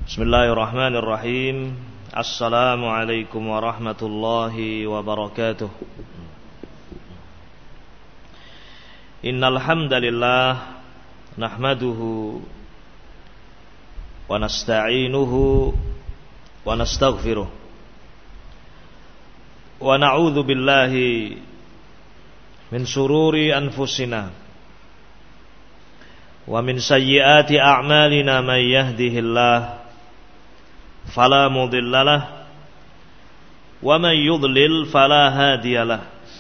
Bismillahirrahmanirrahim. Assalamualaikum warahmatullahi wabarakatuh. Innal hamdalillah nahmaduhu wa nasta'inuhu wa nastaghfiruh wa na'udzu billahi min shururi anfusina wa min sayyiati a'malina may yahdihillahu fala mudhillalah wa man yudlil fala hadiyalah.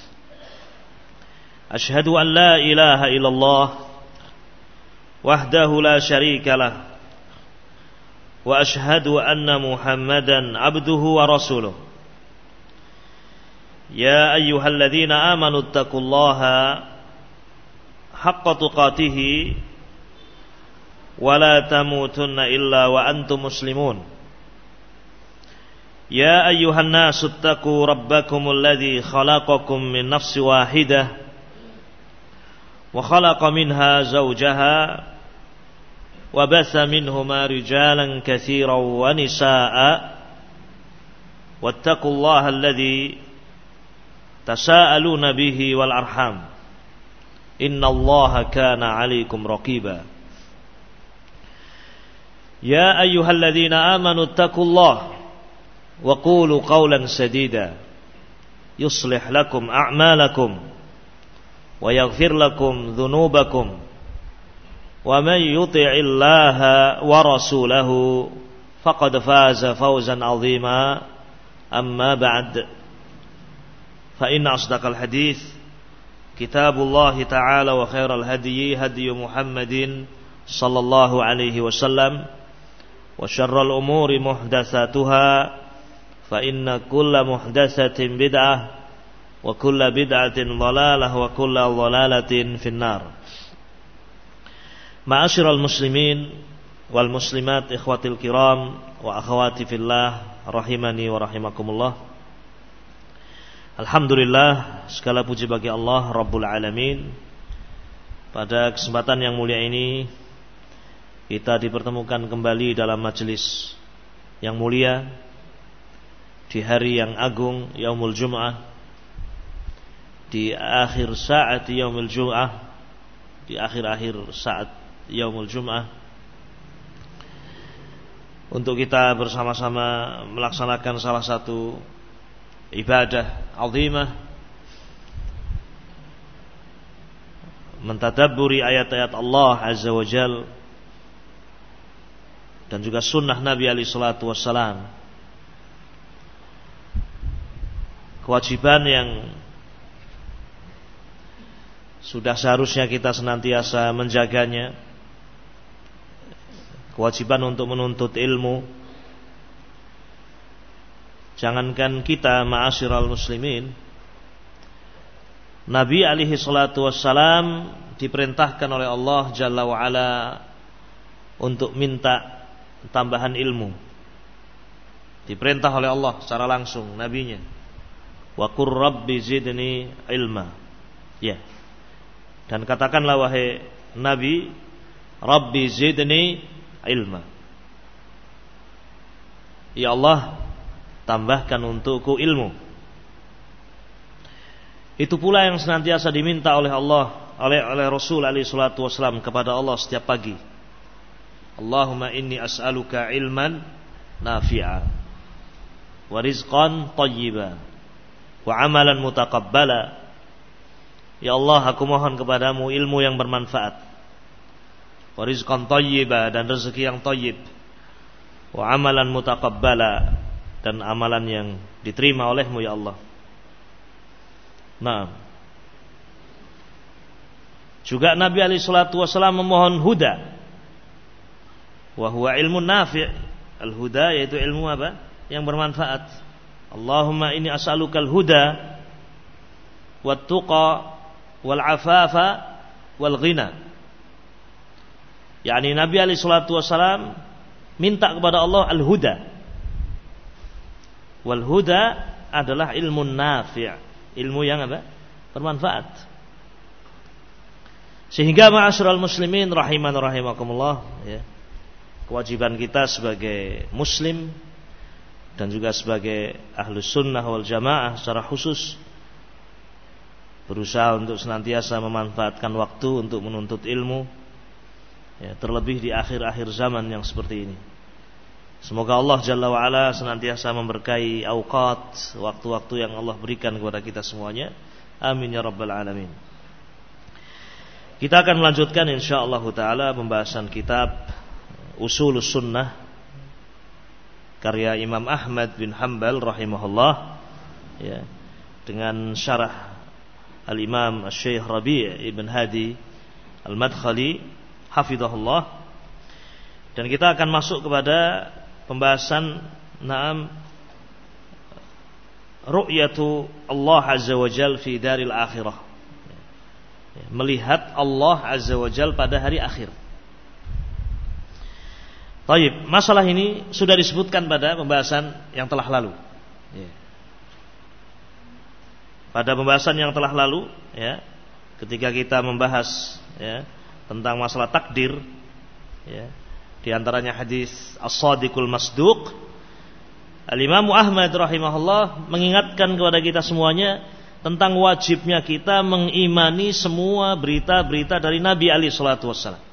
Ashhadu an la ilaha illallah wahdahu la syarikalah wa ashhadu anna Muhammadan abduhu wa rasuluh. Ya ayyuhalladzina amanu taqullaha haqqa tuqatih wa la tamutunna illa wa antum muslimun. Ya ayyuhan nasu ittaqu rabbakumul ladzi khalaqakum min nafsin wahidah wa khalaqa minha zawjaha wa batha minhuma rijalan katsiran wa nisaa'a wattaqullaha alladzi tasaaluna bihi wal arham innallaha kana 'alaikum raqiba. Ya ayyuhalladzina amanu ittaqullaha wa qulu qawlan sadida yuslih lakum a'malakum wa yaghfir lakum dhunubakum wa man yuti'illaha wa rasulahu faqad faza fawzan 'azima. Amma ba'd, fa inna asdaqal hadits kitabullah ta'ala wa khairal hadyi hadyu Muhammadin sallallahu alaihi wasallam wa syarrul umuri muhdatsatuha fa inna kulla muhdatsatin bid'ah wa kulla bid'atin dhalalah wa kulla dhalalatin finnar. Ma'asyiral muslimin wal muslimat, ikhwatil kiram wa akhawati fillah, rahimani wa rahimakumullah. Alhamdulillah, segala puji bagi Allah Rabbul Alamin. Pada kesempatan yang mulia ini kita dipertemukan kembali dalam majelis yang mulia di hari yang agung, Yaumul Jum'ah, di akhir saat Yaumul Jum'ah, di akhir-akhir saat Yaumul Jum'ah, untuk kita bersama-sama melaksanakan salah satu ibadah azimah, mentadabburi ayat-ayat Allah Azza wa Jal dan juga sunnah Nabi alaihi salatu wassalam. Kewajiban yang sudah seharusnya kita senantiasa menjaganya. Kewajiban untuk menuntut ilmu. Jangankan kita, ma'asyiral muslimin, Nabi alaihi salatu wassalam diperintahkan oleh Allah Jalla wa'ala untuk minta tambahan ilmu. Diperintah oleh Allah secara langsung nabinya. Wa qur rabbi zidni ilma. Ya. Dan katakanlah wahai Nabi, Rabbi zidni ilma. Ya Allah, tambahkan untukku ilmu. Itu pula yang senantiasa diminta oleh Allah, oleh Rasul alaihi salatu wasallam kepada Allah setiap pagi. Allahumma inni as'aluka ilman nafi'a wa rizqan thayyiban wa amalan mutaqabbala. Ya Allah, aku mohon kepadamu ilmu yang bermanfaat, wa rizqan thayyiba, dan rezeki yang thayyib, wa amalan mutaqabbala, dan amalan yang diterima olehmu ya Allah. Nah, juga Nabi alaihi salatu wasallam memohon huda, wa huwa ilmun nafi'. Al-huda yaitu ilmu apa? Yang bermanfaat. Allahumma inni as'alukal huda wat tuqa wal afafa wal ghina. Yani Nabi alaihi salatu wasallam minta kepada Allah al-huda. Wal huda adalah ilmu nafi', ilmu yang apa? Bermanfaat. Sehingga ma'asyiral muslimin rahiman rahimakumullah, ya. kewajiban kita sebagai muslim dan juga sebagai ahlus sunnah wal jamaah secara khusus berusaha untuk senantiasa memanfaatkan waktu untuk menuntut ilmu, ya, terlebih di akhir-akhir zaman yang seperti ini. Semoga Allah Jalla wa'ala senantiasa memberkahi awqat, waktu-waktu yang Allah berikan kepada kita semuanya. Amin ya rabbal alamin. Kita akan melanjutkan insyaallah ta'ala pembahasan kitab Ushulus Sunnah karya Imam Ahmad bin Hanbal rahimahullah, ya, dengan syarah Al-Imam Syekh Rabi' Ibn Hadi Al-Madkhali hafizahullah. Dan kita akan masuk kepada pembahasan ru'yatu Allah Azza wa Jal fi daril akhirah, melihat Allah Azza wa Jal pada hari akhir. Taib, masalah ini sudah disebutkan pada pembahasan yang telah lalu. Ya. Pada pembahasan yang telah lalu, ya, ketika kita membahas, ya, tentang masalah takdir, ya, di antaranya hadis As-Shadiqul Masduq, Al-Imam Ahmad rahimahullah mengingatkan kepada kita semuanya tentang wajibnya kita mengimani semua berita-berita dari Nabi alaihi salatu wassalam.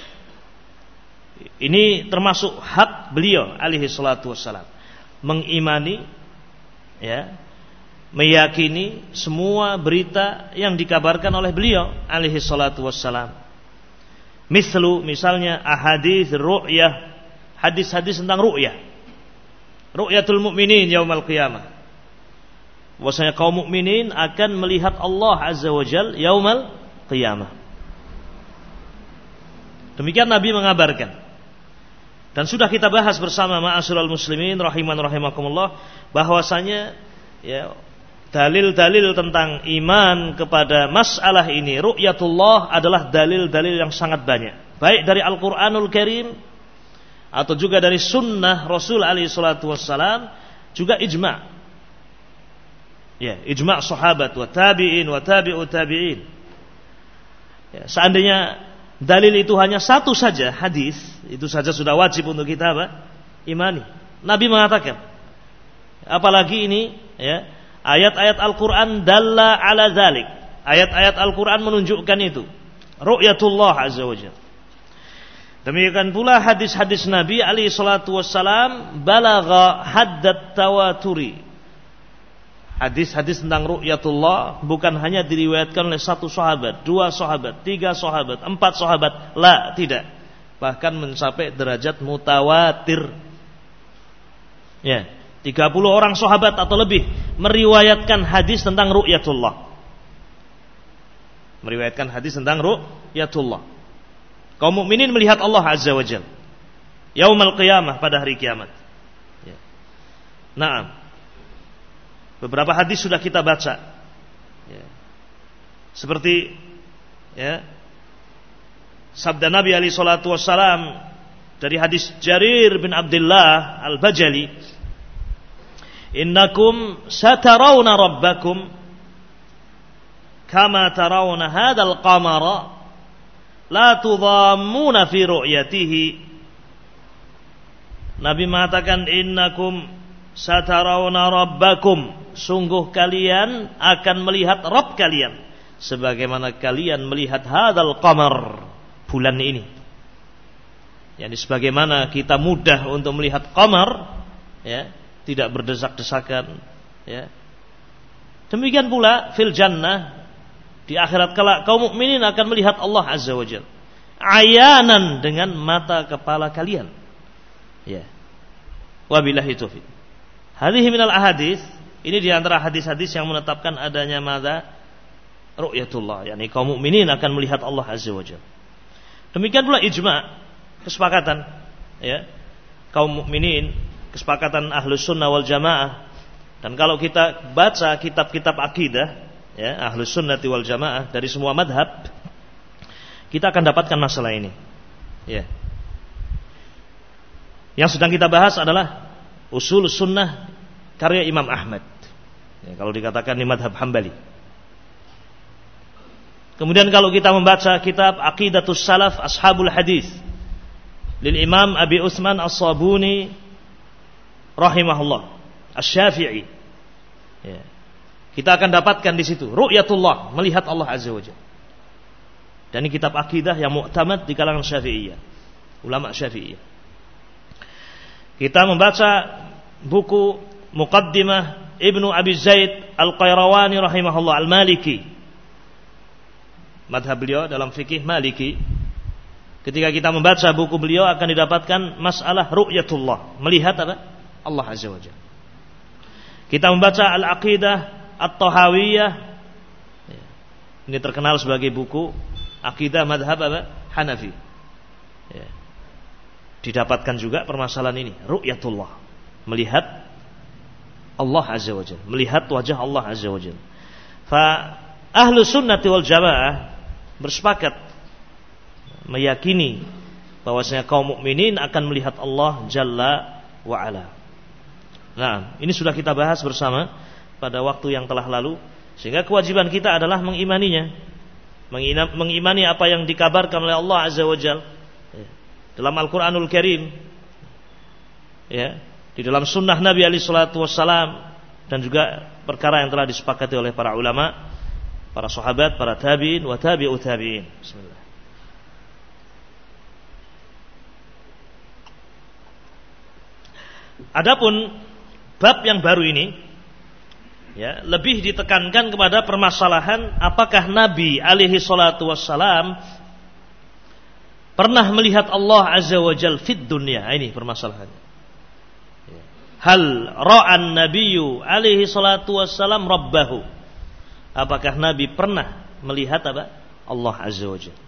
Ini termasuk hak beliau alaihi salatu wassalam, mengimani, ya, meyakini semua berita yang dikabarkan oleh beliau alaihi salatu wassalam. Misalnya ahadits ru'yah, hadis-hadis tentang ru'yah, ru'yatul mu'minin yaumal qiyamah, bahwasanya kaum mukminin akan melihat Allah azza wajal yaumal qiyamah. Demikian Nabi mengabarkan. Dan sudah kita bahas bersama ma'asyiral muslimin rahiman rahimakumullah bahwasanya, ya, dalil-dalil tentang iman kepada masalah ini ru'yatullah adalah dalil-dalil yang sangat banyak, baik dari Al-Qur'anul Karim atau juga dari sunnah Rasul alaihi salatu wassalam, juga ijma', ya, ijma' sahabat wa tabi'in wa tabi'ut tabi'in. Ya, seandainya dalil itu hanya satu saja, hadis, itu saja sudah wajib untuk kita apa? Imani. Nabi mengatakan, apalagi ini, ya, ayat-ayat Al-Quran dalla ala dzalik. Ayat-ayat Al-Quran menunjukkan itu, ru'yatullah azza wa jalla. Demikian pula hadis-hadis Nabi alaihi salatu wassalam balagha haddat tawaturi. Hadis-hadis tentang ru'yatullah bukan hanya diriwayatkan oleh satu sahabat, dua sahabat, tiga sahabat, empat sahabat, la, tidak. Bahkan mencapai derajat mutawatir. Ya, 30 orang sahabat atau lebih meriwayatkan hadis tentang ru'yatullah. Meriwayatkan hadis tentang ru'yatullah. Kaum mukminin melihat Allah azza wa jalla yaumal qiyamah, pada hari kiamat. Ya. Naam. Beberapa hadis sudah kita baca, ya, seperti, ya, sabda Nabi alaihi salatu wassalam dari hadis Jarir bin Abdullah Al-Bajali, innakum satarawna rabbakum kama tarawna hadzal qamara la tudhammuna fi ru'yatihi. Nabi mengatakan, innakum satarawna rabbakum, sungguh kalian akan melihat Rabb kalian sebagaimana kalian melihat hadzal qamar, bulan ini. Yani sebagaimana kita mudah untuk melihat qamar, ya, tidak berdesak-desakan, ya. Demikian pula fil jannah, di akhirat kelak kaum mukminin akan melihat Allah azza wajalla ayanan, dengan mata kepala kalian. Ya. Wabillahi taufiq. Hadhihi minal ahadits. Ini di antara hadis-hadis yang menetapkan adanya mada ru'yatullah, yakni kaum mukminin akan melihat Allah azza wajalla. Demikian pula ijma', kesepakatan, ya, kaum mukminin, kesepakatan ahlus sunnah wal jamaah. Dan kalau kita baca kitab-kitab akidah, ya, ahlus sunnati wal jamaah dari semua madhab, kita akan dapatkan masalah ini. Ya. Yang sedang kita bahas adalah usul sunnah karya Imam Ahmad, ya, kalau dikatakan di madhab Hambali. Kemudian kalau kita membaca kitab Aqidatus Salaf Ashabul Hadis, lil Imam Abi Utsman As-Sabuni rahimahullah, Asy-Syafi'i. Ya. Kita akan dapatkan di situ ru'yatullah, melihat Allah Azza wa Jalla. Dan ini kitab akidah yang mu'tamad di kalangan Syafi'iyah, ulama Syafi'iyah. Kita membaca buku Muqaddimah Ibnu Abi Zaid Al-Qayrawani rahimahullah Al-Maliki. Madhab beliau dalam fikih Maliki. Ketika kita membaca buku beliau akan didapatkan masalah ru'yatullah, melihat apa? Allah Azza wa Jalla. Kita membaca Al-Aqidah At-Tahawiyah. Ini terkenal sebagai buku akidah madhab apa? Hanafi. Ya. Didapatkan juga permasalahan ini, ru'yatullah, melihat Allah Azza wa Jalla, melihat wajah Allah Azza wa Jalla. Fa ahlu sunnati wal jamaah bersepakat meyakini bahwasanya kaum mukminin akan melihat Allah Jalla wa Ala. Nah, ini sudah kita bahas bersama pada waktu yang telah lalu, sehingga kewajiban kita adalah mengimaninya, mengimani apa yang dikabarkan oleh Allah Azza wa Jalla dalam Al-Quranul Karim, ya, di dalam sunnah Nabi alaihi salatu wassalam, dan juga perkara yang telah disepakati oleh para ulama, para sahabat, para tabi'in wa tabi'ut tabi'in. Bismillah. Adapun bab yang baru ini, ya, lebih ditekankan kepada permasalahan apakah Nabi alaihi salatu wassalam pernah melihat Allah Azza wa Jalla fid dunya. Ini permasalahannya. Hal ra'an nabiyyu alaihi salatu wassalam rabbahu. Apakah Nabi pernah melihat apa? Allah Azza wa Jalla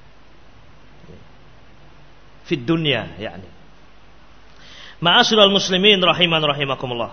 fid dunya, yakni. Ma'asyiral muslimin rahiman rahimakumullah.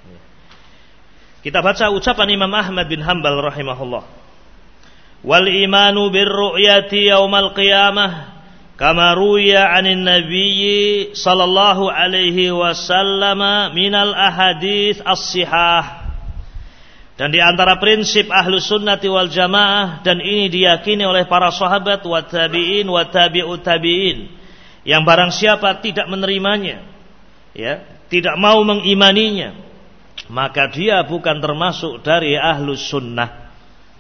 Kita baca ucapan Imam Ahmad bin Hanbal rahimahullah. Wal imanu bir ru'yati yaumal qiyamah kama ruya 'anin nabiyyi sallallahu alaihi wasallam minal ahadits as-sihah. Dan di antara prinsip ahlu sunnati wal jamaah, dan ini diyakini oleh para sahabat wa tabi'in wa tabi'ut tabi'in, yang barang siapa tidak menerimanya, ya, tidak mau mengimaninya, maka dia bukan termasuk dari ahlu sunnah.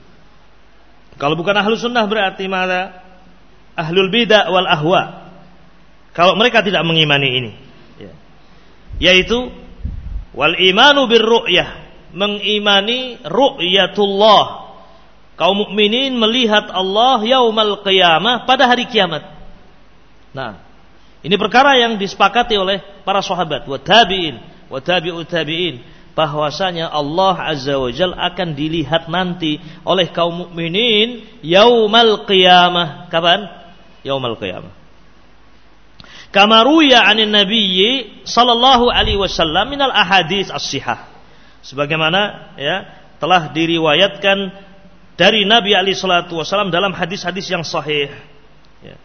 Kalau bukan ahlu sunnah berarti mana? Ahlul bidah wal ahwa. Kalau mereka tidak mengimani ini, ya, yaitu wal imanu bir ru'yah, mengimani ru'yatullah, kaum mukminin melihat Allah yaumal qiyamah, pada hari kiamat. Nah, ini perkara yang disepakati oleh para sahabat wa tabi'in wa tabi'ut tabi'in, bahwasanya Allah Azza wa Jalla akan dilihat nanti oleh kaum mukminin yaumal qiyamah. Kapan? Yaumal qiyamah. Kama ruya 'anin nabiyyi sallallahu alaihi wasallam minal ahadits as-sihah. Sebagaimana, ya, telah diriwayatkan dari Nabi alaihi salatu wasallam dalam hadis-hadis yang sahih. Ya.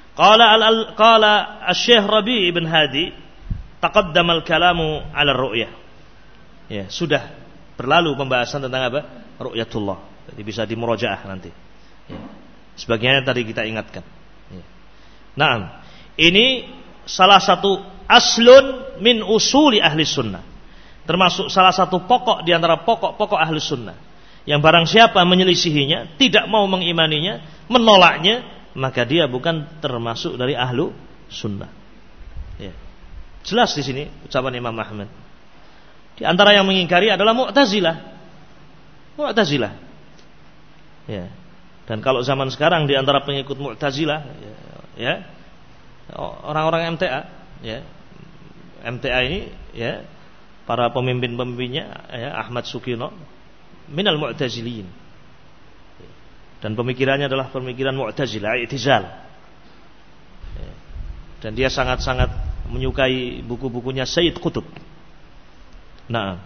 Qala Asy-Syaikh Rabi' ibn Hadi, taqaddama al-kalamu 'ala ar-ru'yah. Ya, sudah berlalu pembahasan tentang apa? Ru'yatullah. Jadi bisa dimurajaah nanti. Ya. Sebagaimana tadi kita ingatkan. Ya. Nah, ini salah satu aslun min usuli ahli sunnah, termasuk salah satu pokok di antara pokok-pokok ahli sunnah, yang barang siapa menyelisihinya, tidak mau mengimaninya, menolaknya, maka dia bukan termasuk dari ahlu sunnah. Ya. Jelas di sini ucapan Imam Ahmad. Di antara yang mengingkari adalah Mu'tazilah. Ya. Dan kalau zaman sekarang di antara pengikut Mu'tazilah, ya, orang-orang MTA, ya, MTA ini, ya, para pemimpinnya, ya, Ahmad Sukino minal Mu'taziliyin, dan pemikirannya adalah pemikiran Mu'tazilah, i'tizal, ya. Dan dia sangat-sangat menyukai buku-bukunya Sayyid Qutb. Nah,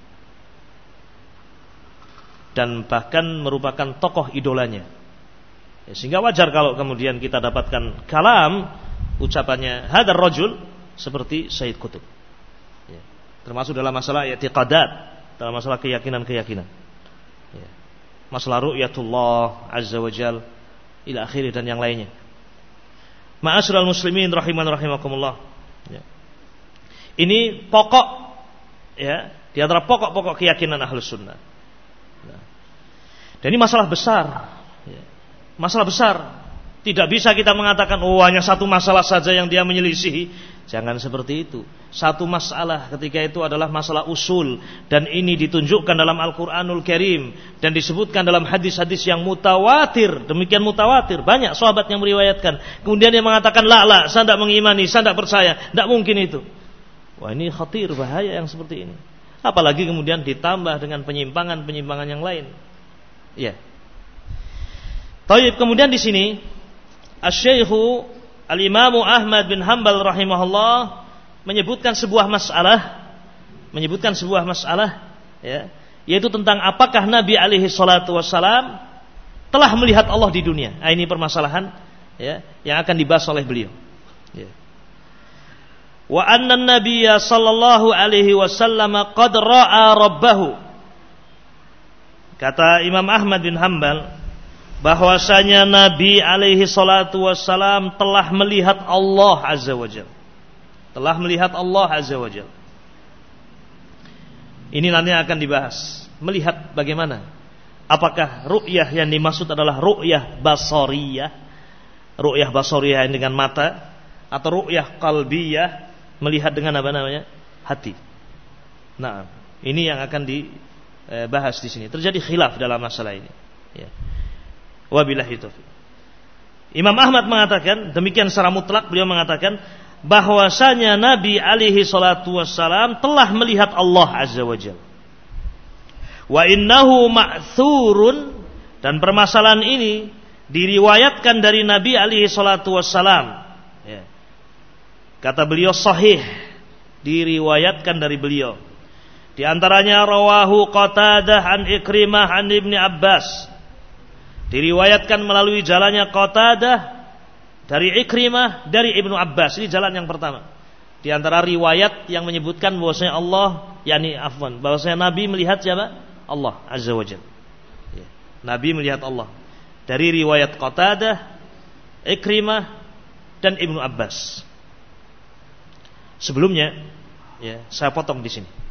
dan bahkan merupakan tokoh idolanya, ya, sehingga wajar kalau kemudian kita dapatkan kalam ucapannya hadar rajul seperti Sayyid Qutb, ya, termasuk dalam masalah i'tiqadat, dalam masalah keyakinan-keyakinan, ya, masalah ru'yatullah azza wa jal ila akhiri dan yang lainnya. Ma'asyiral muslimin rahimakumullah. Ya. Ini pokok, ya, di antara pokok-pokok keyakinan Ahlus Sunnah. Nah. Dan ini masalah besar. Ya. Masalah besar. Tidak bisa kita mengatakan, oh hanya satu masalah saja yang dia menyelisihi. Jangan seperti itu. Satu masalah ketika itu adalah masalah usul. Dan ini ditunjukkan dalam Al-Quranul Karim. Dan disebutkan dalam hadis-hadis yang mutawatir. Demikian mutawatir. Banyak sahabat yang meriwayatkan. Kemudian dia mengatakan, la, saya tidak mengimani, saya tidak percaya. Tidak mungkin itu. Wah, ini khatir, bahaya yang seperti ini. Apalagi kemudian ditambah dengan penyimpangan-penyimpangan yang lain. Ya. Taib, kemudian di sini Asy-Syaikhu Al-Imamu Ahmad bin Hanbal rahimahullah menyebutkan sebuah masalah, ya, yaitu tentang apakah Nabi alaihi salatu wassalam telah melihat Allah di dunia. Nah, ini permasalahan, ya, yang akan dibahas oleh beliau. Ya. Wa anna an-nabiyya sallallahu alaihi wasallam qad ra'a rabbahu. Kata Imam Ahmad bin Hanbal bahwasanya Nabi alaihi salatu wassalam telah melihat Allah azza wajalla. Telah melihat Allah azza wajalla. Ini nanti akan dibahas. Melihat bagaimana? Apakah ru'yah yang dimaksud adalah ru'yah basariyah? Ru'yah basariyah dengan mata, atau ru'yah qalbiyah, melihat dengan apa namanya? Hati. Nah, ini yang akan dibahas di sini. Terjadi khilaf dalam masalah ini. Ya. Wabillahi taufiq. Imam Ahmad mengatakan, demikian secara mutlak beliau mengatakan bahwasanya Nabi alaihi salatu wassalam telah melihat Allah azza wajalla. Wa innahu ma'thurun, dan permasalahan ini diriwayatkan dari Nabi alaihi salatu wassalam. Ya. Kata beliau sahih, diriwayatkan dari beliau. Di antaranya rawahu Qatadah an Ikrimah an Ibni Abbas. Diriwayatkan melalui jalannya Qatadah dari Ikrimah dari Ibnu Abbas. Ini jalan yang pertama. Di antara riwayat yang menyebutkan bahwasanya Allah, bahwasanya Nabi melihat siapa? Allah azza wajalla. Ya. Nabi melihat Allah. Dari riwayat Qatadah, Ikrimah dan Ibnu Abbas. Sebelumnya, ya, saya potong di sini.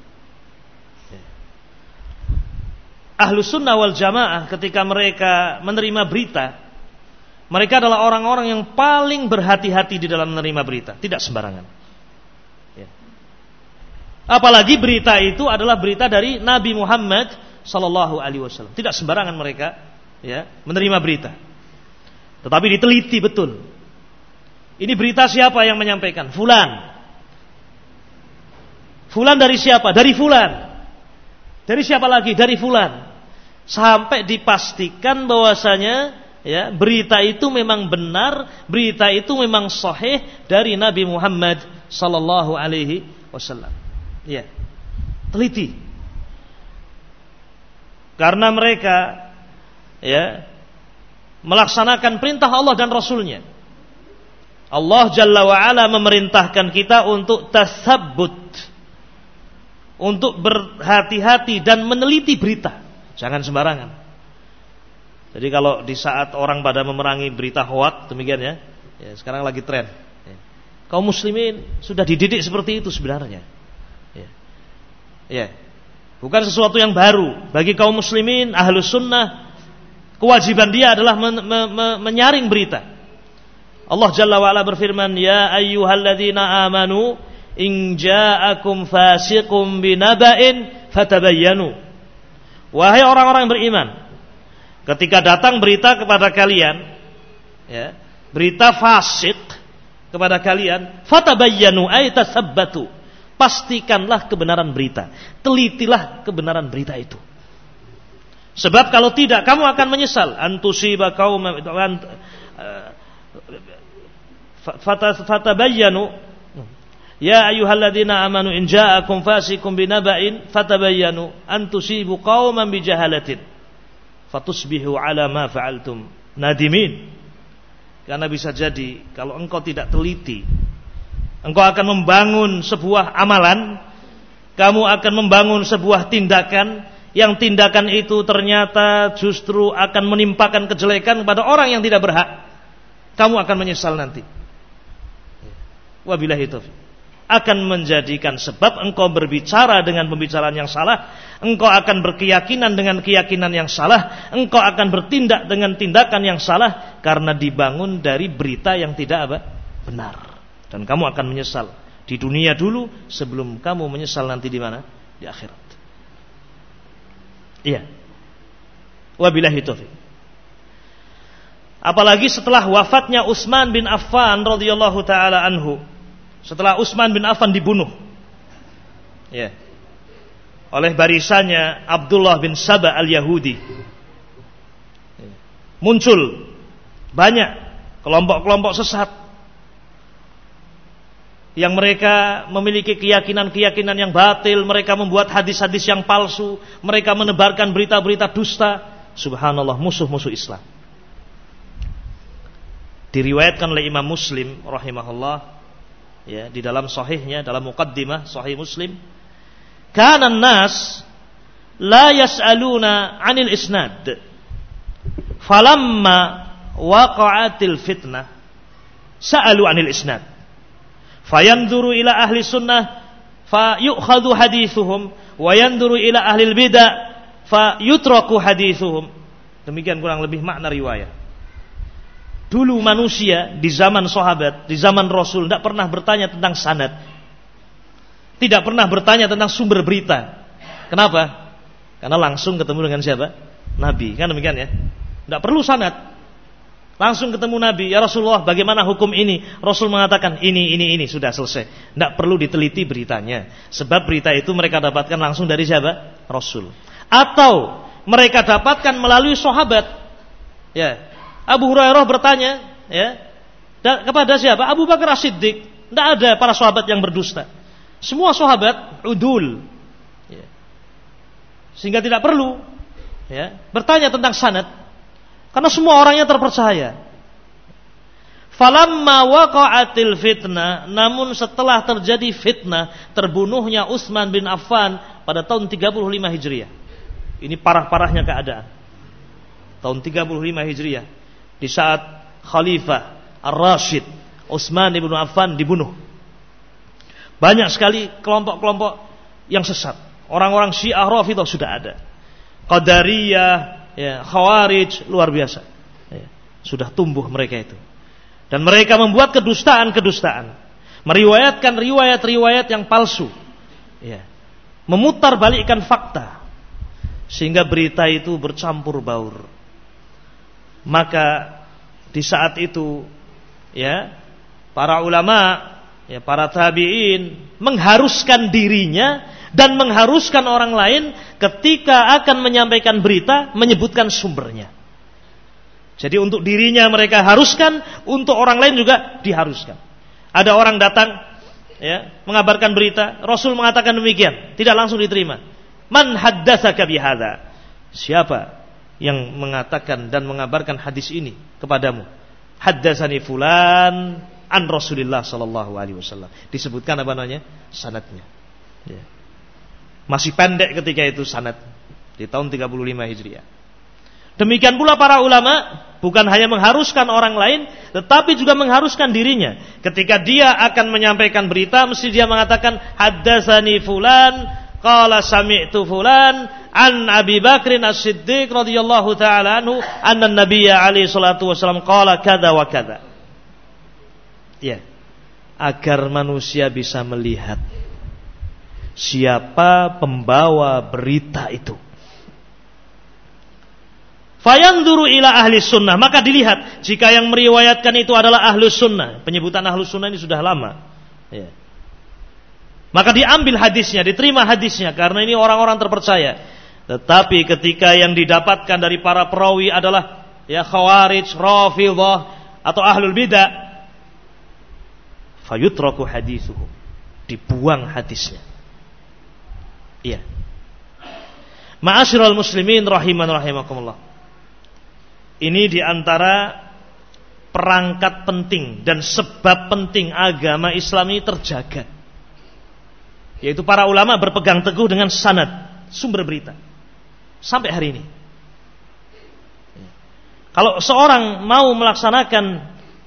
Ahlus Sunnah wal Jamaah ketika mereka menerima berita, mereka adalah orang-orang yang paling berhati-hati di dalam menerima berita, tidak sembarangan. Ya. Apalagi berita itu adalah berita dari Nabi Muhammad sallallahu alaihi wasallam. Tidak sembarangan mereka, ya, menerima berita. Tetapi diteliti betul. Ini berita siapa yang menyampaikan? Fulan. Fulan dari siapa? Dari fulan. Dari siapa lagi? Dari fulan. Sampai dipastikan bahwasanya, ya, berita itu memang benar, berita itu memang sahih dari Nabi Muhammad sallallahu alaihi wasallam. Ya. Teliti. Karena mereka, ya, melaksanakan perintah Allah dan Rasulnya. Allah Jalla wa Ala memerintahkan kita untuk tasabbut, untuk berhati-hati dan meneliti berita. Jangan sembarangan. Jadi kalau di saat orang pada memerangi berita hoaks, demikian ya, ya sekarang lagi tren. Ya. Kaum muslimin sudah dididik seperti itu sebenarnya. Ya. Ya. Bukan sesuatu yang baru bagi kaum muslimin. Ahlus Sunnah, kewajiban dia adalah menyaring berita. Allah Jalla wa Ala berfirman, ya ayyuhalladzina amanu in ja'akum fasiqun binaba'in fatabayyanu. Wahai orang-orang yang beriman, ketika datang berita kepada kalian, ya, berita fasik kepada kalian, fatabayyanu ay tasabbatu, pastikanlah kebenaran berita, telitilah kebenaran berita itu. Sebab kalau tidak, kamu akan menyesal. Antusiba qauman fatabayyanu. Ya ayyuhalladzina amanu in ja'akum fasiqun binaba'in fatabayyanu an tusibu qauman bijahalatin fatusbihu ala ma fa'altum nadimin. Karena bisa jadi kalau engkau tidak teliti, engkau akan membangun sebuah amalan, kamu akan membangun sebuah tindakan, yang tindakan itu ternyata justru akan menimpakan kejelekan kepada orang yang tidak berhak. Kamu akan menyesal nanti. Wabillahi taufiq. Akan menjadikan sebab engkau berbicara dengan pembicaraan yang salah, engkau akan berkeyakinan dengan keyakinan yang salah, engkau akan bertindak dengan tindakan yang salah karena dibangun dari berita yang tidak benar. Dan kamu akan menyesal di dunia dulu sebelum kamu menyesal nanti di mana? Di akhirat. Iya. Wabillahi taufiq. Apalagi setelah wafatnya Utsman bin Affan radhiyallahu taala anhu. Setelah Utsman bin Affan dibunuh, ya, oleh barisannya Abdullah bin Saba al-Yahudi, muncul banyak kelompok-kelompok sesat yang mereka memiliki keyakinan-keyakinan yang batil, mereka membuat hadis-hadis yang palsu, mereka menebarkan berita-berita dusta. Subhanallah, musuh-musuh Islam. Diriwayatkan oleh Imam Muslim rahimahullah, ya, di dalam sahihnya, dalam muqaddimah sahih Muslim, kana an-nas la yas'aluna 'anil isnad falamma waqa'atil fitnah sa'alu 'anil isnad fayanduru ila ahli sunnah fayu'khadhu hadithuhum wa yanduru ila ahli bidah fayutraku hadithuhum. Demikian kurang lebih makna riwayat. Dulu manusia di zaman sahabat, di zaman Rasul tidak pernah bertanya tentang sanad. Tidak pernah bertanya tentang sumber berita. Kenapa? Karena langsung ketemu dengan siapa? Nabi. Kan demikian ya? Tidak perlu sanad. Langsung ketemu Nabi. Ya Rasulullah, bagaimana hukum ini? Rasul mengatakan ini. Sudah selesai. Tidak perlu diteliti beritanya. Sebab berita itu mereka dapatkan langsung dari siapa? Rasul. Atau mereka dapatkan melalui sahabat. Ya. Abu Hurairah bertanya, ya, kepada siapa? Abu Bakar As-Siddiq. Tidak ada para sahabat yang berdusta. Semua sahabat udul, ya. Sehingga tidak perlu, ya, bertanya tentang sanad, karena semua orangnya terpercaya. Falamma waqa'atil fitnah, namun setelah terjadi fitnah, terbunuhnya Utsman bin Affan pada tahun 35 Hijriah. Ini parah-parahnya keadaan. Tahun 35 Hijriah. Di saat Khalifah Ar-Rasyid Utsman bin Affan dibunuh, banyak sekali kelompok-kelompok yang sesat. Orang-orang Syiah Rafidhah sudah ada, Qadariyah, ya, Khawarij, luar biasa, ya, sudah tumbuh mereka itu. Dan mereka membuat kedustaan-kedustaan, meriwayatkan riwayat-riwayat yang palsu, ya, memutar balikkan fakta, sehingga berita itu bercampur baur. Maka di saat itu, ya, para ulama, ya, para tabi'in mengharuskan dirinya dan mengharuskan orang lain ketika akan menyampaikan berita menyebutkan sumbernya. Jadi untuk dirinya mereka haruskan, untuk orang lain juga diharuskan. Ada orang datang, ya, mengabarkan berita, Rasul mengatakan demikian, tidak langsung diterima. Man haddatsaka bihadza? Siapa yang mengatakan dan mengabarkan hadis ini kepadamu? Haddatsani fulan an Rasulillah sallallahu alaihi wasallam. Disebutkan apa namanya? Sanadnya. Ya. Masih pendek ketika itu sanad di tahun 35 Hijriah. Demikian pula para ulama bukan hanya mengharuskan orang lain, tetapi juga mengharuskan dirinya. Ketika dia akan menyampaikan berita, mesti dia mengatakan haddatsani fulan qala sami'tu fulan an Abi Bakrin As-Siddiq radhiyallahu ta'ala anhu anna Nabiyya alaihi salatu wasallam qala kadza wa kadza. Ya, agar manusia bisa melihat siapa pembawa berita itu. Fayanduru ila ahli sunnah, maka dilihat jika yang meriwayatkan itu adalah ahli sunnah. Penyebutan ahli sunnah ini sudah lama, ya. Maka diambil hadisnya, diterima hadisnya, karena ini orang-orang terpercaya. Tetapi ketika yang didapatkan dari para perawi adalah, ya, Khawarij, Rafidhah atau ahlul bidah, fayutraku hadithuhum, dibuang hadisnya. Iya. Ma'asyiral muslimin rahiman rahimakumullah. Ini diantara perangkat penting dan sebab penting agama Islam ini terjaga, yaitu para ulama berpegang teguh dengan sanad, sumber berita, sampai hari ini. Kalau seorang mau melaksanakan,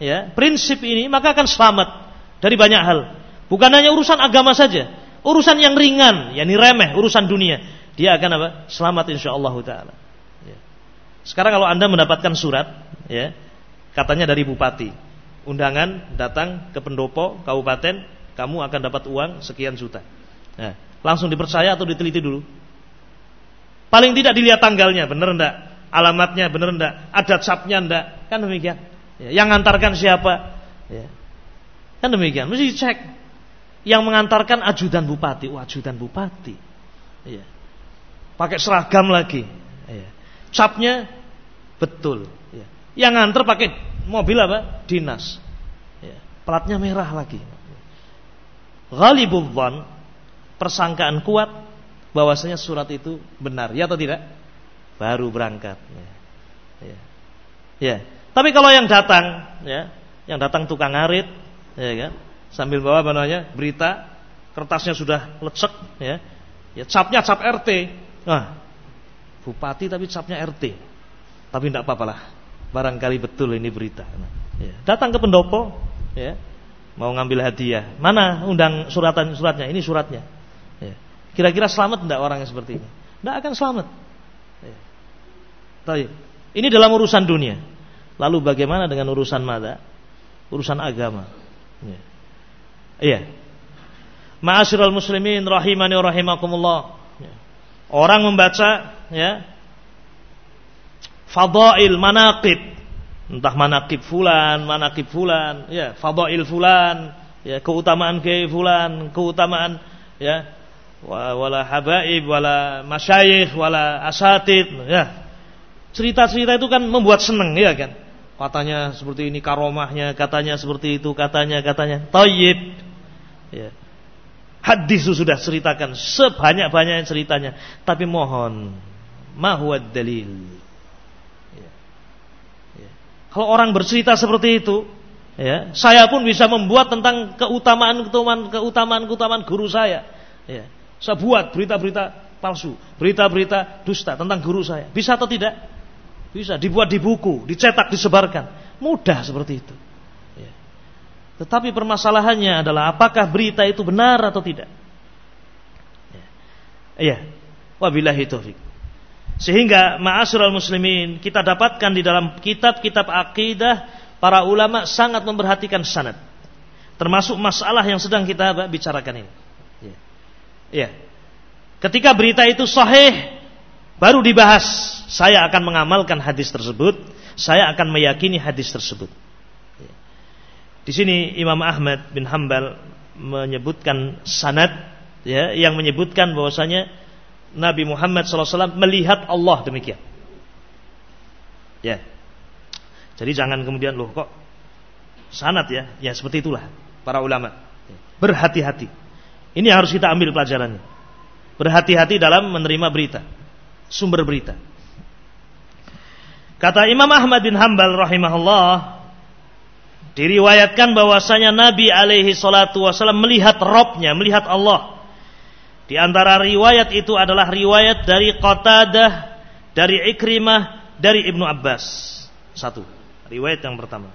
ya, prinsip ini, maka akan selamat dari banyak hal. Bukan hanya urusan agama saja, urusan yang ringan, yakni remeh, urusan dunia, dia akan apa? Selamat insyaallah taala. Ya. Sekarang kalau Anda mendapatkan surat, ya, katanya dari bupati, undangan datang ke pendopo kabupaten, kamu akan dapat uang sekian juta. Nah, langsung dipercaya atau diteliti dulu? Paling tidak dilihat tanggalnya, benar enggak? Alamatnya benar enggak? Ada capnya enggak? Kan demikian. Ya, yang mengantarkan siapa? Ya. Kan demikian, mesti dicek. Yang mengantarkan ajudan bupati, ajudan bupati. Ya. Pakai seragam lagi. Ya. Capnya betul. Ya. Yang nganter pakai mobil apa? Dinas. Ya. Platnya merah lagi. Ghalibul dzan, persangkaan kuat bahwasanya surat itu benar, ya atau tidak? Baru berangkat. Ya. Ya. Ya. Tapi kalau yang datang, ya, yang datang tukang ngarit, ya kan, sambil bawa apa namanya, berita, kertasnya sudah lecek, ya, ya capnya cap RT, nah, bupati tapi capnya RT, tapi tidak apa-apalah, barangkali betul ini berita. Nah, ya. Datang ke pendopo, ya, mau ngambil hadiah, mana undang suratnya, ini suratnya. Ya. Kira-kira selamat tidak orang yang seperti ini? Tidak akan selamat. Ya. Tapi ini dalam urusan dunia. Lalu bagaimana dengan urusan mada? Urusan agama. Ya. Iya. Ma'asyiral muslimin rahimani wa rahimakumullah. Ya. Orang membaca, ya, fadail, manaqib, entah manaqib fulan, ya, fadail fulan, ya, keutamaan ke fulan, keutamaan, ya, wala habaib, wala masyayikh, wala asatid, ya. Cerita-cerita itu kan membuat senang, ya kan? Katanya seperti ini karomahnya, katanya seperti itu, katanya. Thayyib. Ya. Hadis sudah ceritakan sebanyak-banyaknya ceritanya, tapi mohon, ma huwad dalil. Ya. Ya. Kalau orang bercerita seperti itu, ya, saya pun bisa membuat tentang keutamaan guru saya. Ya. Saya buat berita-berita palsu, berita-berita dusta tentang guru saya. Bisa atau tidak? Bisa dibuat di buku, dicetak, disebarkan. Mudah seperti itu. Ya. Tetapi permasalahannya adalah apakah berita itu benar atau tidak. Iya. Wabillahi taufik. Sehingga ma'asyiral muslimin, kita dapatkan di dalam kitab-kitab akidah, para ulama sangat memperhatikan sanad. Termasuk masalah yang sedang kita bicarakan ini. Ya. Ya. Ketika berita itu sahih, baru dibahas. Saya akan mengamalkan hadis tersebut. Saya akan meyakini hadis tersebut. Di sini Imam Ahmad bin Hanbal menyebutkan sanad, ya, yang menyebutkan bahwasanya Nabi Muhammad SAW melihat Allah demikian. Ya. Jadi jangan kemudian loh kok sanad ya, ya seperti itulah para ulama. Berhati-hati. Ini yang harus kita ambil pelajarannya. Berhati-hati dalam menerima berita, sumber berita. Kata Imam Ahmad bin Hanbal rahimahullah, diriwayatkan bahwasanya Nabi alaihi salatu wasallam melihat Rabbnya, melihat Allah. Di antara riwayat itu adalah riwayat dari Qatadah, dari Ikrimah, dari Ibnu Abbas. Satu, riwayat yang pertama.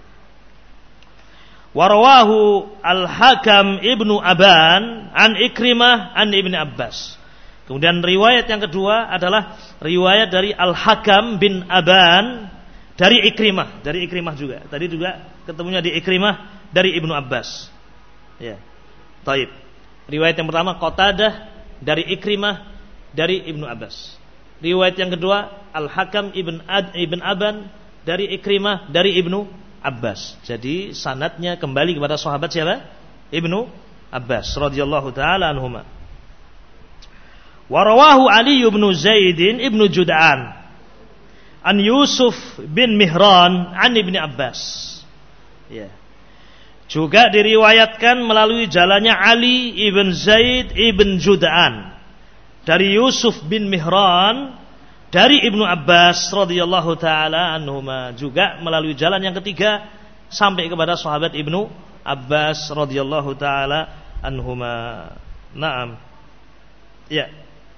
Warawahu Al-Hakam Ibnu Aban an Ikrimah an Ibnu Abbas. Kemudian riwayat yang kedua adalah riwayat dari Al-Hakam bin Aban dari Ikrimah juga. Tadi juga ketemunya di Ikrimah dari Ibnu Abbas. Ya. Taib. Riwayat yang pertama Qatadah dari Ikrimah dari Ibnu Abbas. Riwayat yang kedua Al-Hakam ibn Aban dari Ikrimah dari Ibnu Abbas. Jadi sanadnya kembali kepada sahabat siapa? Ibnu Abbas radhiyallahu taala anhuma. Warawahu Ali bin Zaid ibn Jud'an an Yusuf bin Mihran an Ibnu Abbas. Ya. Juga diriwayatkan melalui jalannya Ali ibn Zaid ibn Jud'an dari Yusuf bin Mihran dari Ibnu Abbas radhiyallahu taala anhuma, juga melalui jalan yang ketiga sampai kepada sahabat Ibnu Abbas radhiyallahu taala anhuma. Naam. Ya.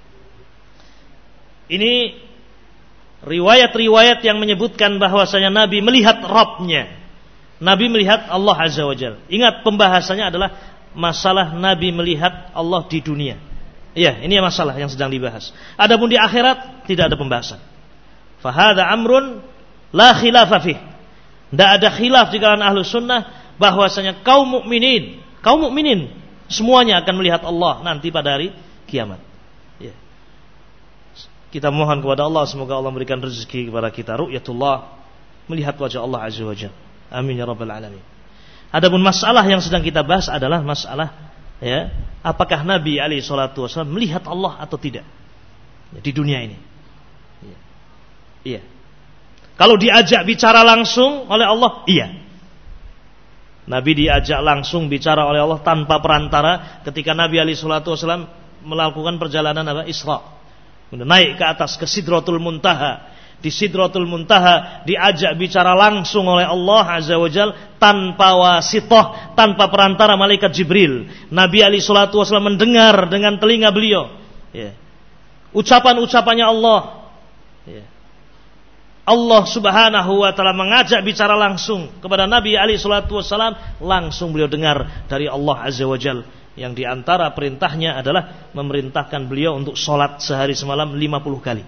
Ini riwayat-riwayat yang menyebutkan bahwasanya Nabi melihat Rabbnya. Nabi melihat Allah Azza wa Jalla. Ingat, pembahasannya adalah masalah Nabi melihat Allah di dunia. Iya, ini masalah yang sedang dibahas. Adapun di akhirat tidak ada pembahasan. Fahadha amrun la khilafa fih. Tidak ada khilaf di kalangan Ahlus Sunnah bahwasanya kaum mukminin semuanya akan melihat Allah nanti pada hari kiamat. Ya. Kita mohon kepada Allah semoga Allah memberikan rezeki kepada kita ru'yatullah, melihat wajah Allah Azza wa Jalla. Amin ya rabbal alamin. Adapun masalah yang sedang kita bahas adalah masalah ya, apakah Nabi alaihi salatu wasallam melihat Allah atau tidak ya, di dunia ini. Ya. Iya. Kalau diajak bicara langsung oleh Allah, iya. Nabi diajak langsung bicara oleh Allah tanpa perantara ketika Nabi alaihi salatu wasallam melakukan perjalanan Isra. Naik ke atas ke Sidratul Muntaha. Di Sidratul Muntaha diajak bicara langsung oleh Allah Azza wa Jalla tanpa wasithah, tanpa perantara malaikat Jibril. Nabi alaihi salatu wasallam mendengar dengan telinga beliau ya, ucapan-ucapannya Allah ya. Allah Subhanahu wa taala mengajak bicara langsung kepada Nabi alaihi salatu wasallam, langsung beliau dengar dari Allah Azza wa Jalla, yang di antara perintahnya adalah memerintahkan beliau untuk sholat sehari semalam 50 kali.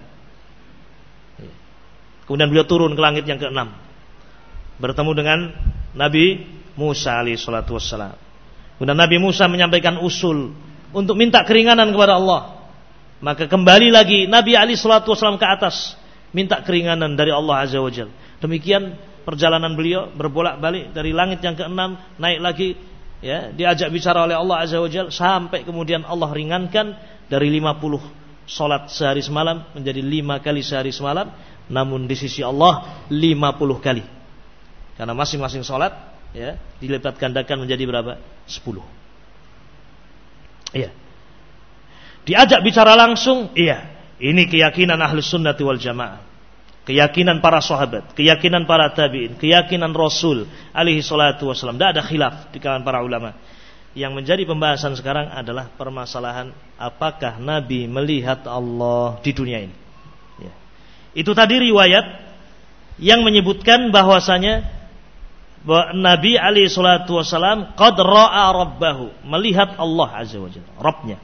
Kemudian beliau turun ke langit yang ke-6, bertemu dengan Nabi Musa alaihi salatu wassalam. Kemudian Nabi Musa menyampaikan usul untuk minta keringanan kepada Allah. Maka kembali lagi Nabi alaihi salatu wassalam ke atas, minta keringanan dari Allah Azza wa Jalla. Demikian perjalanan beliau berbolak-balik dari langit yang ke-6, naik lagi ya, diajak bicara oleh Allah Azza wa Jalla, sampai kemudian Allah ringankan dari 50 salat sehari semalam menjadi 5 kali sehari semalam. Namun di sisi Allah 50 kali. Karena masing-masing salat ya, dilipat gandakan menjadi berapa? 10. Iya. Diajak bicara langsung, iya. Ini keyakinan Ahlus Sunnati wal Jamaah. Keyakinan para sahabat, keyakinan para tabi'in, keyakinan Rasul alaihi salatu wasallam. Tidak ada khilaf di kalangan para ulama. Yang menjadi pembahasan sekarang adalah permasalahan apakah Nabi melihat Allah di dunia ini. Ya. Itu tadi riwayat yang menyebutkan bahwasanya bahwa Nabi alaihi salatu wasallam qad ra'a rabbahu, melihat Allah Azza wa Jalla, Rabbnya.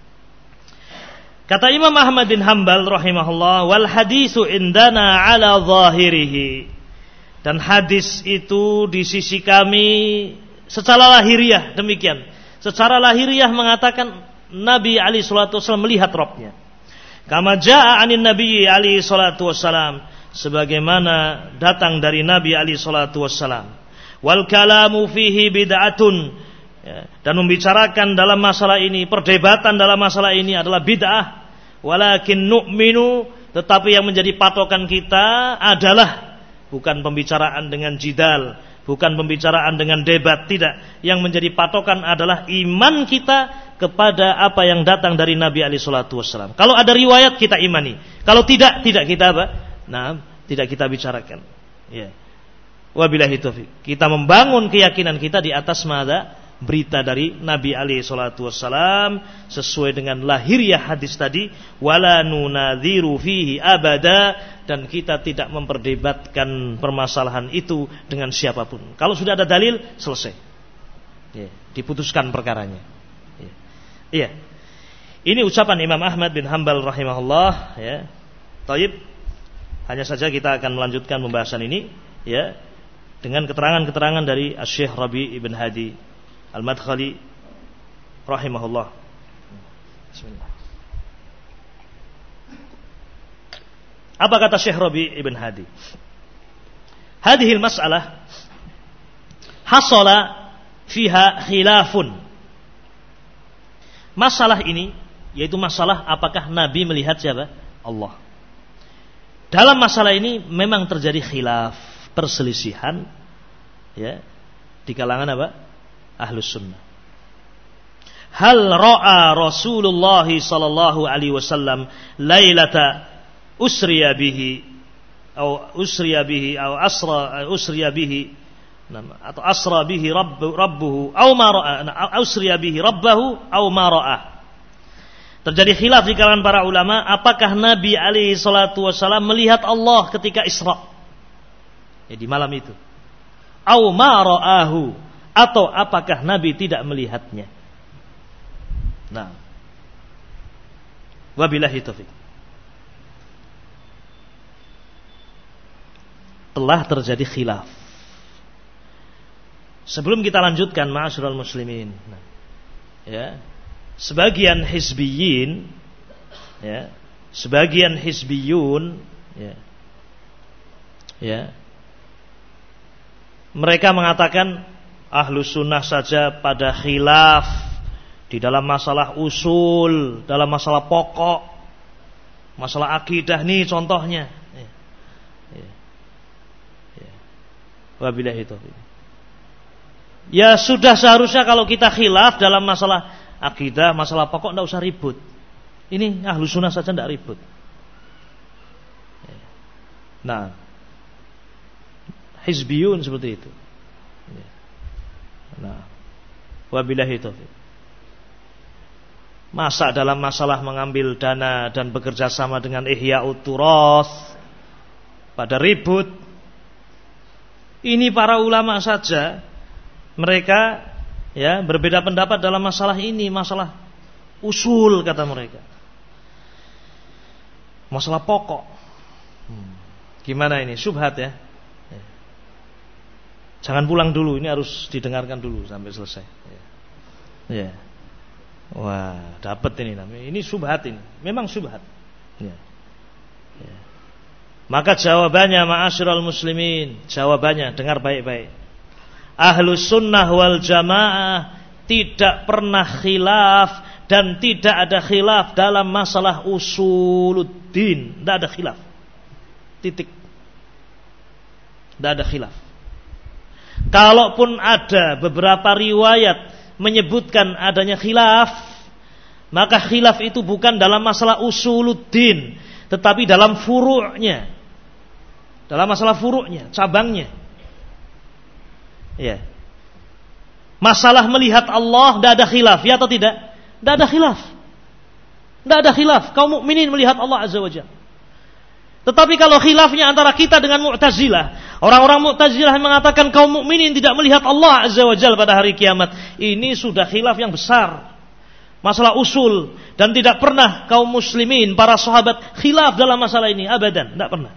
Kata Imam Ahmad bin Hanbal rahimahullah, wal hadisu indana ala zahirihi, dan hadis itu di sisi kami secara lahiriah demikian. Secara lahiriah mengatakan Nabi alaihi salatu wasallam melihat Rabbnya. Kama jaa anin Nabi alaihi salatu wasallam, sebagaimana datang dari Nabi alaihi salatu wasallam. Wal kalamu fihi bid'atun, ya, dan membicarakan dalam masalah ini, perdebatan dalam masalah ini adalah bid'ah. Walakin nu'minu, tetapi yang menjadi patokan kita adalah bukan pembicaraan dengan jidal, bukan pembicaraan dengan debat, tidak. Yang menjadi patokan adalah iman kita kepada apa yang datang dari Nabi alaihi salatu wasallam. Kalau ada riwayat kita imani, kalau tidak kita apa? Nah, tidak kita bicarakan. Ya. Wabillahi taufik. Kita membangun keyakinan kita di atas mada berita dari Nabi alaihi salatu wassalam sesuai dengan lahiriah hadis tadi, wala nunadhiru fihi abada, dan kita tidak memperdebatkan permasalahan itu dengan siapapun. Kalau sudah ada dalil, selesai. Ya, diputuskan perkaranya. Ya. Iya. Ini ucapan Imam Ahmad bin Hanbal rahimahullah, ya. Taib. Hanya saja kita akan melanjutkan pembahasan ini, ya, dengan keterangan-keterangan dari Asy-Syaikh Rabi' ibn Hadi Al-Madkhali rahimahullah. Bismillah. Apa kata Syekh Rabi' ibn Hadi? Hadhil mas'alah hasala fiha khilafun. Masalah ini yaitu masalah apakah Nabi melihat siapa? Allah. Dalam masalah ini memang terjadi khilaf, perselisihan, ya, di kalangan apa? Ahlus Sunnah. Hal ra'a Rasulullah sallallahu alaihi wasallam lailata usriya bihi atau usriya bihi atau asra bihi rabbuhu aw ma ra'a usriya bihi rabbahu aw ma ra'a. Terjadi khilaf di kalangan para ulama apakah Nabi alaihi salatu wasallam melihat Allah ketika Isra, ya, di malam itu, Au ma ra'ahu, atau apakah Nabi tidak melihatnya. Nah, wabillahi taufiq. Telah terjadi khilaf. Sebelum kita lanjutkan, ma'asyiral muslimin, ya, sebagian hizbiyin, ya, sebagian hizbiyun, ya, mereka mengatakan Ahlus Sunnah saja pada khilaf di dalam masalah usul, dalam masalah pokok, masalah akidah nih contohnya. Wabillahi taufiq. Ya sudah, seharusnya kalau kita khilaf dalam masalah akidah, masalah pokok, tidak usah ribut. Ini Ahlus Sunnah saja tidak ribut. Nah, hizbiyun seperti itu. Nah, wabillahi taufiq. Masa dalam masalah mengambil dana dan bekerja sama dengan Ihya'ut Turath pada ribut. Ini para ulama saja, mereka ya berbeda pendapat dalam masalah ini, masalah usul kata mereka, masalah pokok. Gimana ini? Syubhat ya. Jangan pulang dulu, ini harus didengarkan dulu sampai selesai. Ya. Wah, dapat ini namanya. Ini syubhat ini. Memang syubhat. Ya. Ya. Maka jawabannya, ma'asyiral muslimin, jawabannya dengar baik-baik. Ahlus Sunnah wal Jamaah tidak pernah khilaf dan tidak ada khilaf dalam masalah usuluddin. Tidak ada khilaf. Titik. Tidak ada khilaf. Kalaupun ada beberapa riwayat menyebutkan adanya khilaf, maka khilaf itu bukan dalam masalah usuluddin, tetapi dalam furu'nya. Dalam masalah furu'nya, cabangnya. Ya. Masalah melihat Allah tidak ada khilaf, ya atau tidak? Tidak ada khilaf. Tidak ada khilaf. Kaum mukminin melihat Allah Azza wa Jalla. Tetapi kalau khilafnya antara kita dengan Mu'tazilah, orang-orang Mu'tazilah mengatakan kaum mukminin tidak melihat Allah Azza wa Jalla pada hari kiamat. Ini sudah khilaf yang besar. Masalah usul, dan tidak pernah kaum muslimin, para sahabat khilaf dalam masalah ini, abadan, tidak pernah.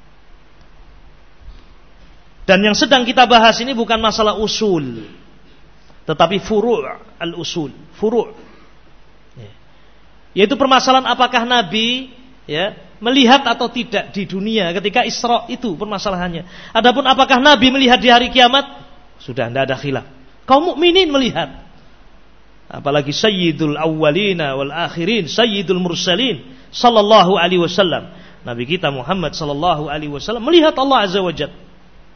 Dan yang sedang kita bahas ini bukan masalah usul, tetapi furu' al-usul, furu'. Yaitu permasalahan apakah Nabi ya melihat atau tidak di dunia ketika Isra, itu permasalahannya. Adapun apakah Nabi melihat di hari kiamat, sudah tidak ada khilaf. Kaum mukminin melihat. Apalagi sayyidul awwalina wal akhirin, sayyidul mursalin sallallahu alaihi wasallam. Nabi kita Muhammad sallallahu alaihi wasallam melihat Allah Azza wa Jalla.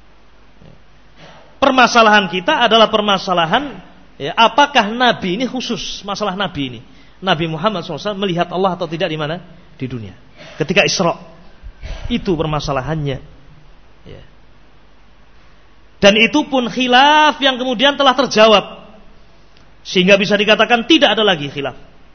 Permasalahan kita adalah permasalahan ya, apakah Nabi ini khusus, masalah Nabi ini, Nabi Muhammad SAW melihat Allah atau tidak di mana? Di dunia ketika Isra. Itu permasalahannya ya. Dan itu pun khilaf yang kemudian telah terjawab, sehingga bisa dikatakan tidak ada lagi khilaf.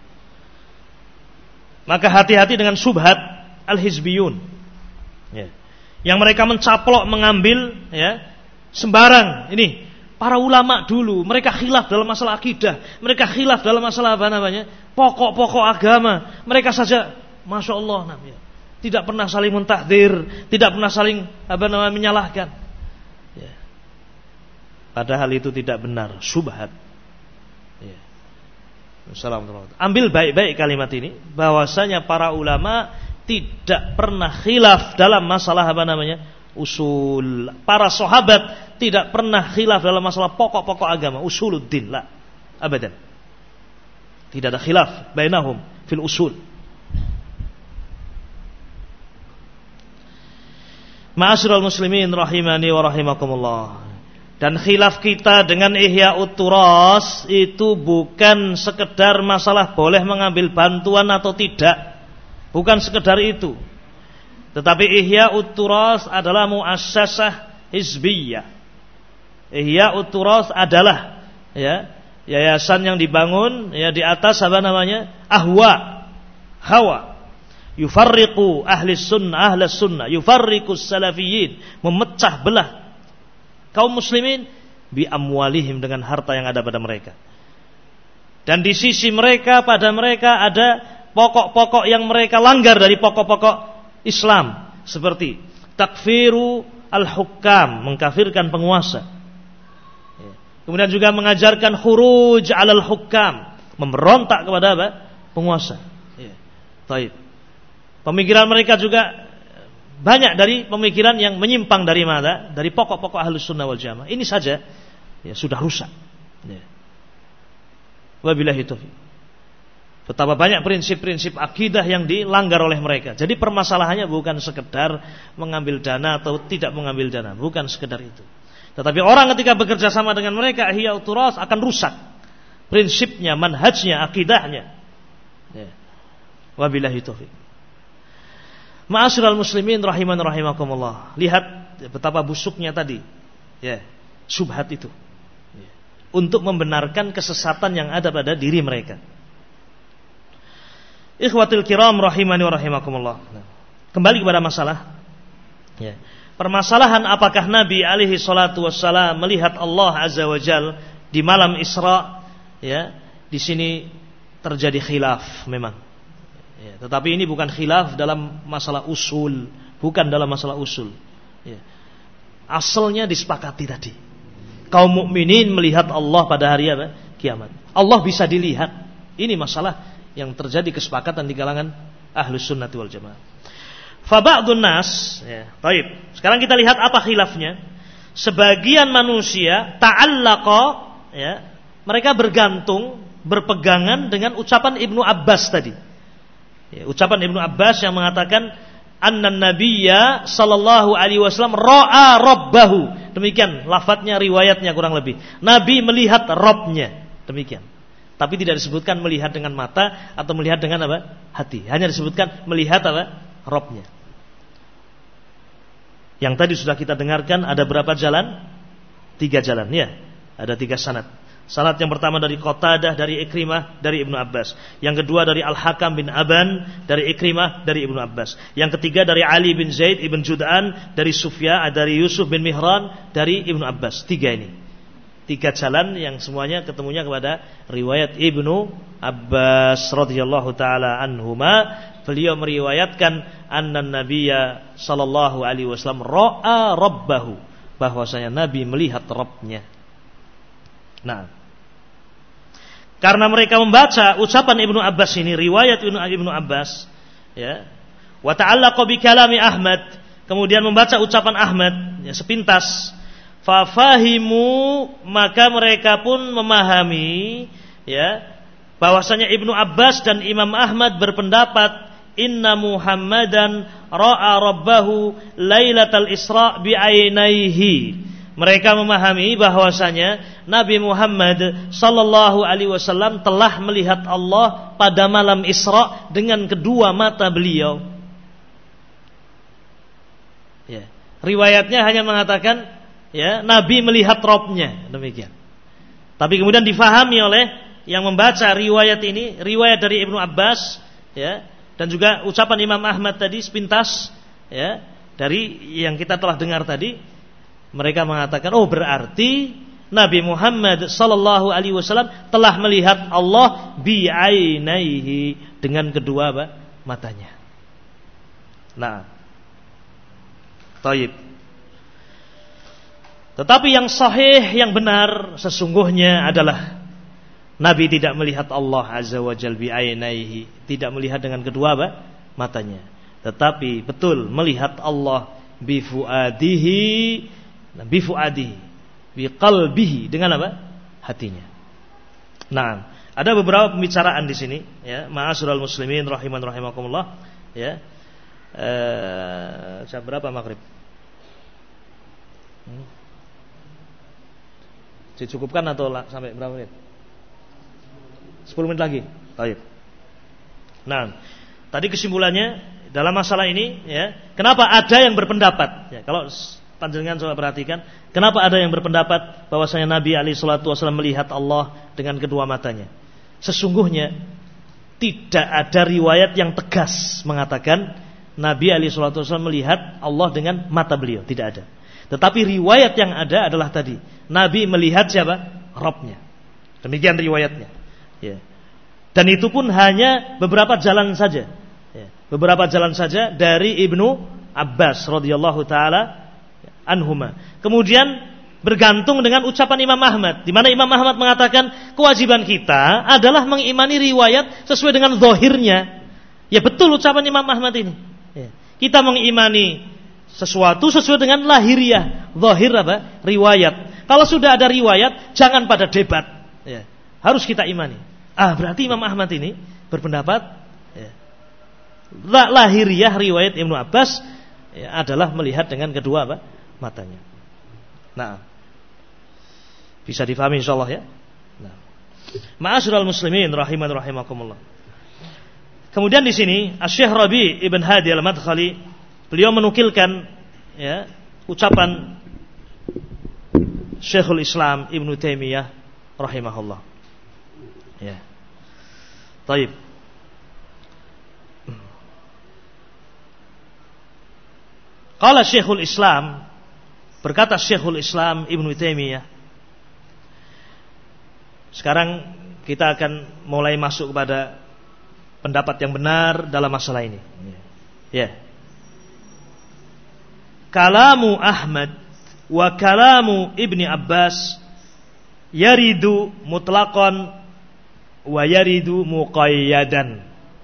Maka hati-hati dengan subhat al-hizbiyun ya, yang mereka mencaplok, mengambil ya sembarang. Ini para ulama dulu, mereka khilaf dalam masalah akidah, mereka khilaf dalam masalah apa namanya, pokok-pokok agama. Mereka saja, masya Allah, tidak pernah saling mentahdir, tidak pernah saling apa namanya menyalahkan. Ya. Padahal itu tidak benar, syubhat. Ya. Assalamualaikum. Ambil baik-baik kalimat ini, bahwasanya para ulama tidak pernah khilaf dalam masalah apa namanya, usul. Para sahabat tidak pernah khilaf dalam masalah pokok-pokok agama, usuluddin, la abadan. Tidak ada khilaf bainahum fil usul. Ma'asyiral muslimin rahimani wa rahimakumullah. Dan khilaf kita dengan Ihya'ut Turath itu bukan sekedar masalah boleh mengambil bantuan atau tidak, bukan sekedar itu. Tetapi Ihya'ut Turath adalah muassasah hizbiyah. Ihya'ut Turath adalah ya yayasan yang dibangun ya di atas apa namanya? Hawa. Yufarriqu ahli sunnah, yufarriqus salafiyyin, memecah belah kaum muslimin bi amwalihim, dengan harta yang ada pada mereka. Dan di sisi mereka, pada mereka ada pokok-pokok yang mereka langgar dari pokok-pokok Islam, seperti takfiru al-hukam, mengkafirkan penguasa. Kemudian juga mengajarkan khuruj alal hukam, memberontak kepada apa? Penguasa. Baik. Pemikiran mereka juga banyak dari pemikiran yang menyimpang dari mana? Dari pokok-pokok Ahlus Sunnah wal Jamaah. Ini saja sudah rusak. Wabillahi taufiq. Betapa banyak prinsip-prinsip akidah yang dilanggar oleh mereka. Jadi permasalahannya bukan sekedar mengambil dana atau tidak mengambil dana, bukan sekedar itu. Tetapi orang ketika bekerja sama dengan mereka, ihya uturas, akan rusak prinsipnya, manhajnya, akidahnya. Wabillahi taufiq. Ma'asyiral muslimin rahiman rahimakumullah. Lihat betapa busuknya tadi syubhat itu, untuk membenarkan kesesatan yang ada pada diri mereka. Ikhwatul kiram rahimani wa rahimakumullah. Kembali kepada masalah. Permasalahan apakah Nabi alaihi salatu wassalam melihat Allah azza wa jal di malam Isra? Di sini terjadi khilaf memang. Tetapi ini bukan khilaf dalam masalah usul, bukan dalam masalah usul. Asalnya disepakati tadi. Kaum mukminin melihat Allah pada hari kiamat. Allah bisa dilihat. Ini masalah yang terjadi kesepakatan di kalangan Ahlus Sunnati wal Jamaah. Fa ba'dun nas, baik. Sekarang kita lihat apa khilafnya. Sebagian manusia ta'allaqa, mereka bergantung, berpegangan dengan ucapan Ibnu Abbas tadi. Ucapan Ibnu Abbas yang mengatakan annan nabiyya sallallahu alaihi wasallam ra'a rabbahu. Demikian lafadznya, riwayatnya kurang lebih. Nabi melihat Rabbnya. Demikian. Tapi tidak disebutkan melihat dengan mata atau melihat dengan apa? Hati. Hanya disebutkan melihat apa? Rabbnya. Yang tadi sudah kita dengarkan, ada berapa jalan? 3 jalan, ya. Ada 3 sanad. Sanad yang pertama dari Qatadah, dari Ikrimah, dari Ibnu Abbas. Yang kedua dari Al-Hakam bin Aban, dari Ikrimah, dari Ibnu Abbas. Yang ketiga dari Ali bin Zaid ibn Jud'an, dari Sufyan, dari Yusuf bin Mihran, dari Ibnu Abbas. 3 ini. 3 jalan yang semuanya ketemunya kepada riwayat Ibnu Abbas radhiyallahu taala anhuma. Beliau meriwayatkan anna nabiyya sallallahu alaihi wasallam ra'a rabbahu, bahwasanya Nabi melihat Rabbnya. Nah, karena mereka membaca ucapan Ibnu Abbas ini, riwayat Ibnu Abbas, wa ta'allaqa bi kalami Ahmad, kemudian membaca ucapan Ahmad, sepintas, fa fahimu, maka mereka pun memahami, bahwasanya Ibnu Abbas dan Imam Ahmad berpendapat inna Muhammadan ra'a rabbahu lailatal Isra bi ainaihi. Mereka memahami bahwasanya Nabi Muhammad sallallahu alaihi wasallam telah melihat Allah pada malam Isra dengan kedua mata beliau. Riwayatnya hanya mengatakan Nabi melihat Rabbnya, demikian. Tapi kemudian difahami oleh yang membaca riwayat ini, riwayat dari Ibnu Abbas, dan juga ucapan Imam Ahmad tadi sepintas, dari yang kita telah dengar tadi. Mereka mengatakan, oh berarti Nabi Muhammad sallallahu alaihi wasallam telah melihat Allah bi'ainaihi, dengan kedua matanya. Nah, taib. Tetapi yang sahih, yang benar sesungguhnya adalah Nabi tidak melihat Allah azza wa jalla bi'ainaihi, tidak melihat dengan kedua matanya. Tetapi betul melihat Allah bifuadihi, bifuadihi, biqalbihi, dengan apa? Hatinya. Nah, ada beberapa pembicaraan di sini, ma'asyiral muslimin rahiman rahimakumullah, jam berapa maghrib? Dicukupkan atau sampai berapa menit? 10 menit lagi. Baik. Nah, tadi kesimpulannya dalam masalah ini, kenapa ada yang berpendapat? Kalau panjenengan coba perhatikan, kenapa ada yang berpendapat bahwasanya Nabi alaihi salatu wasallam melihat Allah dengan kedua matanya? Sesungguhnya tidak ada riwayat yang tegas mengatakan Nabi alaihi salatu wasallam melihat Allah dengan mata beliau, tidak ada. Tetapi riwayat yang ada adalah tadi, Nabi melihat siapa? Rabbnya. Demikian riwayatnya. Ya. Dan itu pun hanya beberapa jalan saja. Ya. Beberapa jalan saja dari Ibnu Abbas radhiyallahu taala anhuma. Kemudian bergantung dengan ucapan Imam Ahmad, di mana Imam Ahmad mengatakan kewajiban kita adalah mengimani riwayat sesuai dengan zahirnya. Ya betul ucapan Imam Ahmad ini. Ya. Kita mengimani sesuatu sesuai dengan lahiriah, zahir apa? Riwayat. Kalau sudah ada riwayat, jangan pada debat. Ya. Harus kita imani. Berarti Imam Ahmad ini berpendapat ya, lahiriah riwayat Ibnu Abbas ya, adalah melihat dengan kedua apa? Matanya. Nah, bisa difahami insyaallah ya. Nah. Ma'asyiral muslimin rahimakumullah. Kemudian di sini Asy-Syaikh Rabi' Ibn Hadi Al-Madkhali beliau menukilkan ya, ucapan Syekhul Islam Ibnu Taimiyah rahimahullah. Ya. Baik. Qala Syekhul Islam, berkata Syekhul Islam Ibnu Taimiyah. Sekarang kita akan mulai masuk kepada pendapat yang benar dalam masalah ini. Ya. Kalamu Ahmad wa kalamu Ibni Abbas yaridu mutlaqan wa yaridu muqayyadan.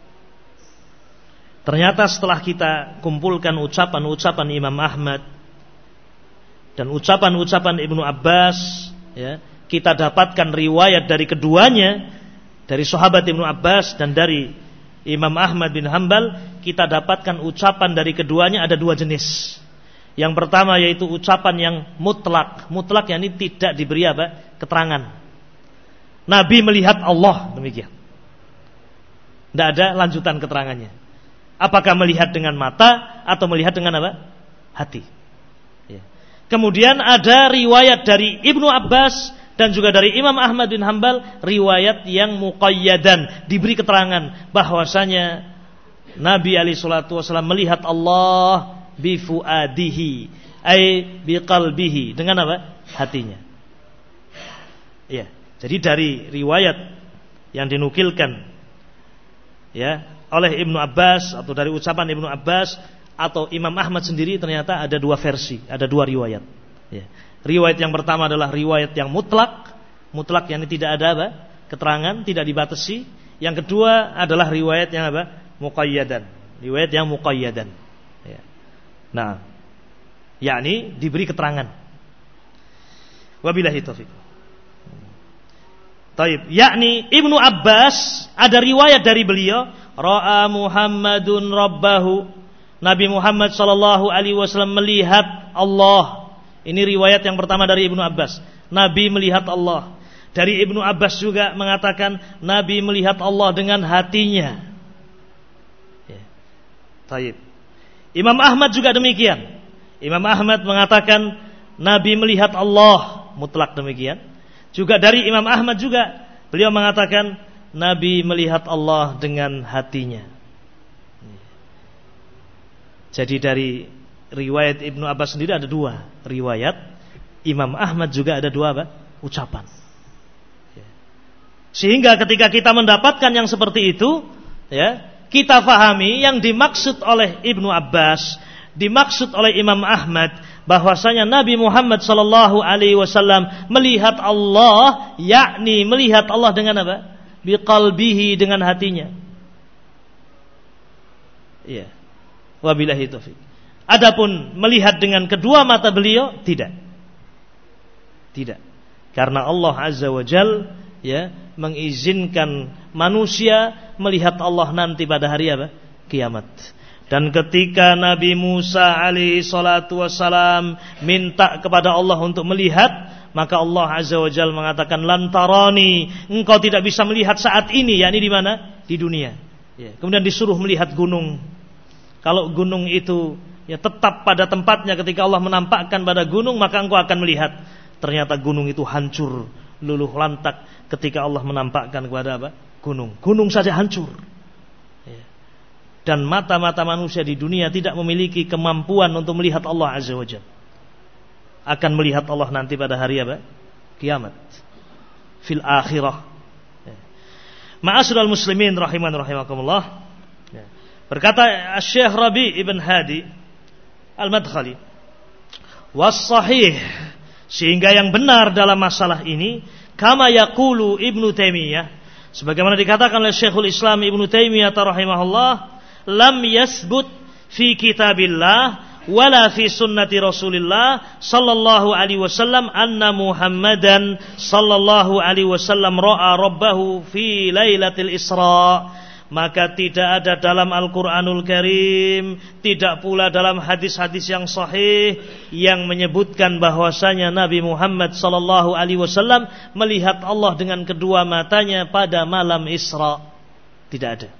Ternyata setelah kita kumpulkan ucapan-ucapan Imam Ahmad dan ucapan-ucapan Ibnu Abbas, ya, kita dapatkan riwayat dari keduanya, dari sahabat Ibnu Abbas dan dari Imam Ahmad bin Hanbal, kita dapatkan ucapan dari keduanya ada dua jenis. Yang pertama yaitu ucapan yang mutlak. Mutlak yakni tidak diberi apa? Keterangan. Nabi melihat Allah, demikian. Tidak ada lanjutan keterangannya. Apakah melihat dengan mata atau melihat dengan apa? Hati. Ya. Kemudian ada riwayat dari Ibnu Abbas dan juga dari Imam Ahmad bin Hanbal, riwayat yang muqayyadan, diberi keterangan bahwasanya Nabi alaihi salatu wasallam melihat Allah bifuadihi, ay biqalbihi, dengan apa? Hatinya. Ya. Jadi dari riwayat yang dinukilkan ya oleh Ibnu Abbas atau dari ucapan Ibnu Abbas atau Imam Ahmad sendiri, ternyata ada dua versi, ada dua riwayat. Ya. Riwayat yang pertama adalah riwayat yang mutlak yang tidak ada apa? Keterangan, tidak dibatasi. Yang kedua adalah riwayat yang apa? Muqayyadan. Riwayat yang muqayyadan. Ya. Nah, yakni diberi keterangan. Wabillahi taufik. Taib, yakni Ibnu Abbas ada riwayat dari beliau, ra'a Muhammadun rabbahu. Nabi Muhammad sallallahu alaihi wasallam melihat Allah. Ini riwayat yang pertama dari Ibnu Abbas. Nabi melihat Allah. Dari Ibnu Abbas juga mengatakan Nabi melihat Allah dengan hatinya. Ya. Taib. Imam Ahmad juga demikian. Imam Ahmad mengatakan Nabi melihat Allah, mutlak demikian. Juga dari Imam Ahmad juga beliau mengatakan Nabi melihat Allah dengan hatinya. Jadi dari riwayat Ibnu Abbas sendiri ada dua riwayat, Imam Ahmad juga ada dua apa? Ucapan. Sehingga ketika kita mendapatkan yang seperti itu, ya, kita fahami yang dimaksud oleh Ibnu Abbas, dimaksud oleh Imam Ahmad, bahwasanya Nabi Muhammad sallallahu alaihi wasallam melihat Allah, yakni melihat Allah dengan apa? Biqalbihi, dengan hatinya. Iya. Wabillahi taufik. Adapun melihat dengan kedua mata beliau, tidak. Tidak. Karena Allah Azza wa Jal ya mengizinkan manusia melihat Allah nanti pada hari apa? Kiamat. Dan ketika Nabi Musa alaihi salatu wassalam minta kepada Allah untuk melihat, maka Allah Azza wa Jal mengatakan lantarani, engkau tidak bisa melihat saat ini, yakni di mana? Di dunia. Ya. Kemudian disuruh melihat gunung. Kalau gunung itu ya tetap pada tempatnya, ketika Allah menampakkan pada gunung, maka engkau akan melihat. Ternyata gunung itu hancur, luluh lantak ketika Allah menampakkan kepada apa? Gunung. Gunung saja hancur. Ya. Dan mata-mata manusia di dunia tidak memiliki kemampuan untuk melihat Allah Azza wa Jalla. akan melihat Allah nanti pada hari apa? Kiamat. Fil akhirah. Ma'asyiral muslimin rahiman rahimakumullah. Berkata Syekh Rabi' ibn Hadi Al-Madkhali, was-sahih, sehingga yang benar dalam masalah ini, kama yaqulu Ibnu Taimiyah, sebagaimana dikatakan oleh Syekhul Islam Ibnu Taimiyah rahimahullah, lam yasbut fi kitabillah wala fi sunnati Rasulillah sallallahu alaihi wasallam anna Muhammadan sallallahu alaihi wasallam ra'a rabbahu fi lailatul Isra. Maka tidak ada dalam Al-Quranul Karim, tidak pula dalam hadis-hadis yang sahih yang menyebutkan bahwasanya Nabi Muhammad sallallahu alaihi wasallam melihat Allah dengan kedua matanya pada malam Isra. Tidak ada.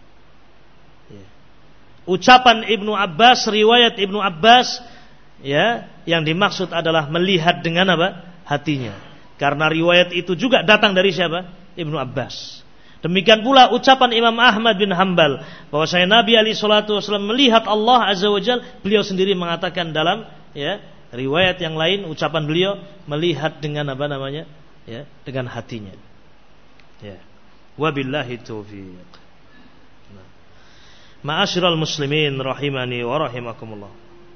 Ucapan Ibnu Abbas, riwayat Ibnu Abbas, ya, yang dimaksud adalah melihat dengan apa? Hatinya. Karena riwayat itu juga datang dari siapa? Ibnu Abbas. Demikian pula ucapan Imam Ahmad bin Hanbal bahwasanya Nabi alaihi salatu wasallam melihat Allah azza wajal, beliau sendiri mengatakan dalam, ya, riwayat yang lain ucapan beliau melihat dengan apa namanya? Ya, dengan hatinya. Ya. Wabillahi taufiq. Ma'asyiral muslimin rahimani wa rahimakumullah.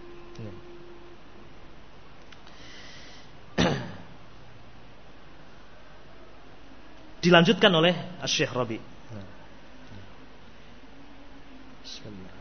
Dilanjutkan oleh Syekh Rabi'. Bismillah.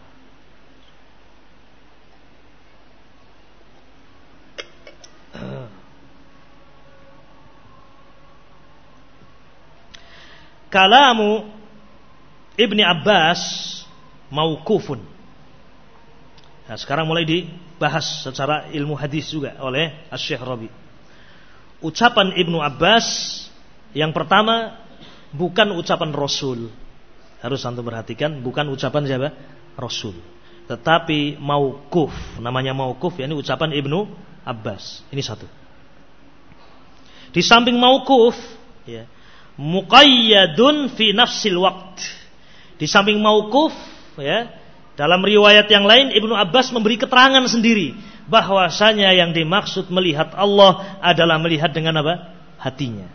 Kalamu Ibni Abbas mauqufun. Nah, sekarang mulai dibahas secara ilmu hadis juga oleh Syekh Rabi'. Ucapan Ibnu Abbas yang pertama bukan ucapan Rasul. Harus antum perhatikan, bukan ucapan siapa? Rasul. Tetapi mauquf. Namanya mauquf, yakni ucapan Ibnu Abbas. Ini satu. Di samping mauquf, ya, muqayyadun fi nafsil waqt. Di samping mauquf, ya, dalam riwayat yang lain Ibnu Abbas memberi keterangan sendiri bahwasanya yang dimaksud melihat Allah adalah melihat dengan apa? Hatinya.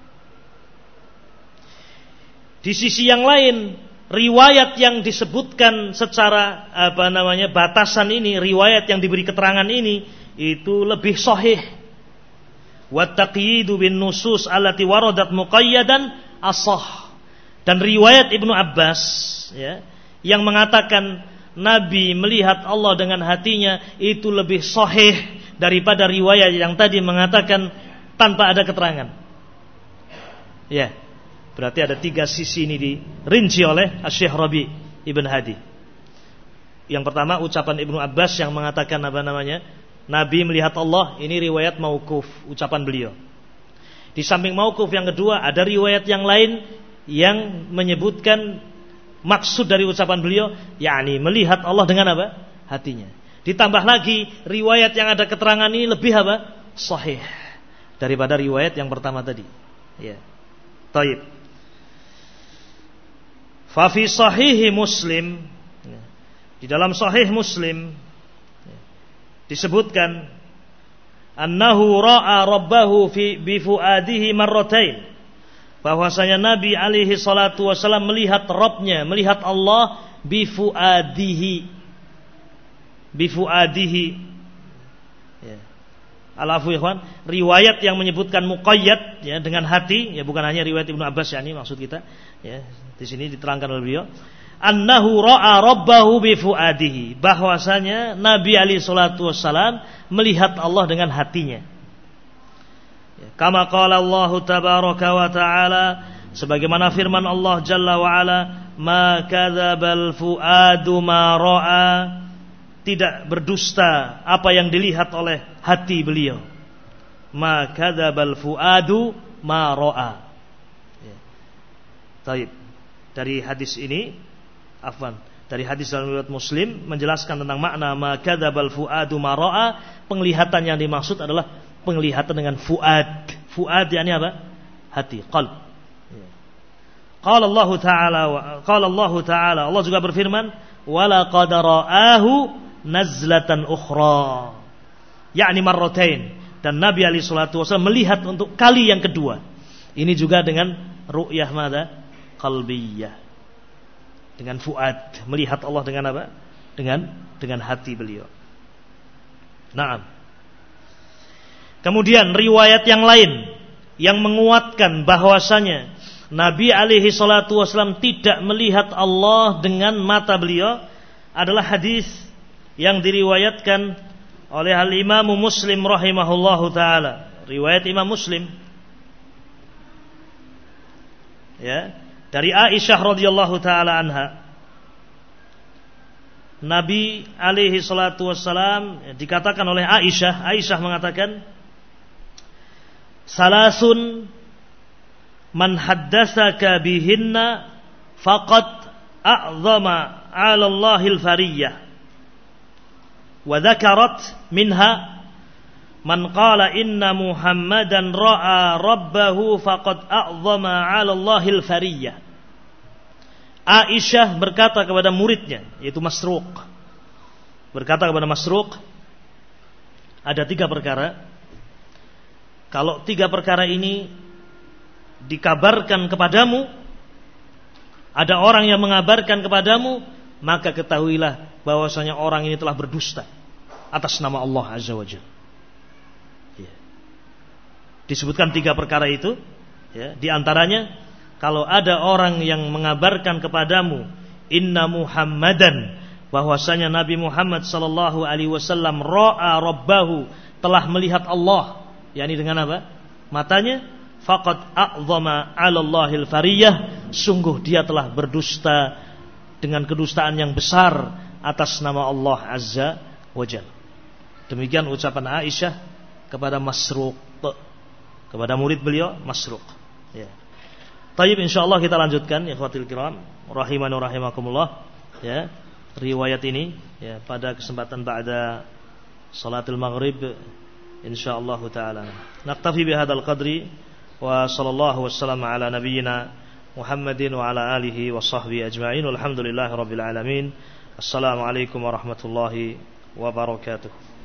Di sisi yang lain, riwayat yang disebutkan secara apa namanya batasan ini, riwayat yang diberi keterangan ini itu lebih sahih. Wa taqyidu bin nusus allati waradat muqayyadan ashah. Dan riwayat Ibnu Abbas, ya, yang mengatakan Nabi melihat Allah dengan hatinya itu lebih sahih daripada riwayat yang tadi mengatakan tanpa ada keterangan. Ya. Berarti ada 3 sisi ini dirinci oleh Syekh Rabi' ibn Hadi. Yang pertama ucapan Ibnu Abbas yang mengatakan apa namanya? Nabi melihat Allah, ini riwayat mauquf, ucapan beliau. Di samping mauquf yang kedua ada riwayat yang lain yang menyebutkan maksud dari ucapan beliau, yakni melihat Allah dengan apa? Hatinya. Ditambah lagi riwayat yang ada keterangan ini lebih apa? Sahih daripada riwayat yang pertama tadi. Ya. Taib. Fa fi sahih Muslim, di dalam sahih Muslim disebutkan annahu ra'a rabbahu bi fuadihi marratain, bahwasanya Nabi alaihi salatu wasallam melihat Rabbnya, melihat Allah bi fuadihi, ya. Alafu ikhwan, riwayat yang menyebutkan muqayyad, ya, dengan hati, ya, bukan hanya riwayat Ibnu Abbas, ya, ini maksud kita, ya. Di sini diterangkan oleh beliau, annahu ra'a rabbahu bi fuadihi, bahwasanya Nabi alaihi salatu wasallam melihat Allah dengan hatinya. Ya, kama qala Allah tabaraka wa taala, sebagaimana firman Allah jalla wa ala, ma kadzabal fuadu ma ra'a, tidak berdusta apa yang dilihat oleh hati beliau. Ma kadzabal fuadu ma ra'a. Ya. Taib. Dari hadis ini, dari hadis dalam riwayat Muslim menjelaskan tentang makna ma kadzabal fuadu ma ra'a. Penglihatan yang dimaksud adalah penglihatan dengan fuad. Fuad yakni apa? Hati, qalb. Ya. Qala Allah Ta'ala, Allah juga berfirman, wala qad ra'ahu nazlatan ukhra, yakni marratain. Dan Nabi alaihi salatu wasallam melihat untuk kali yang kedua. Ini juga dengan ru'yah mada? Qalbiyah. Dengan fuad, melihat Allah dengan apa? Dengan hati beliau. Naam. Kemudian riwayat yang lain yang menguatkan bahwasanya Nabi alaihi salatu wasallam tidak melihat Allah dengan mata beliau adalah hadis yang diriwayatkan oleh Al-Imam Muslim rahimahullahu taala. Riwayat Imam Muslim. Ya, dari Aisyah radhiyallahu taala anha. Nabi alaihi salatu wassalam dikatakan oleh Aisyah mengatakan, "Salasun man haddatsaka bihinna faqad a'zama 'ala Allahil fariyah." Wa dzakarat minha man qala inna Muhammadan ra'a rabbahu faqad a'zama 'ala Allahil fariyah. Aisyah berkata kepada muridnya, yaitu Masruq. Berkata kepada Masruq, ada 3 perkara. Kalau 3 perkara ini dikabarkan kepadamu, ada orang yang mengabarkan kepadamu, maka ketahuilah bahwasanya orang ini telah berdusta atas nama Allah Azza wa Jalla. Ya. Disebutkan 3 perkara itu, ya, di antaranya kalau ada orang yang mengabarkan kepadamu inna Muhammadan, bahwasanya Nabi Muhammad sallallahu alaihi wasallam ra'a rabbahu, telah melihat Allah, yakni dengan apa? Matanya, faqad a'zama 'ala Allahil fariyah, sungguh dia telah berdusta dengan kedustaan yang besar atas nama Allah Azza wa Jalla. Demikian ucapan Aisyah kepada Masruq, kepada murid beliau Masruq. Ya. Tayyib, insyaallah kita lanjutkan ya ikhwatil kiram rahimani rahimakumullah, ya, riwayat ini ya pada kesempatan ba'da salatul maghrib insyaallah taala. Naktafi bihadzal qadri wa sallallahu wasallam ala nabiyyina Muhammadin wa ala alihi wa sahbihi ajma'in. Walhamdulillahirabbil alamin. Assalamualaikum warahmatullahi wabarakatuh.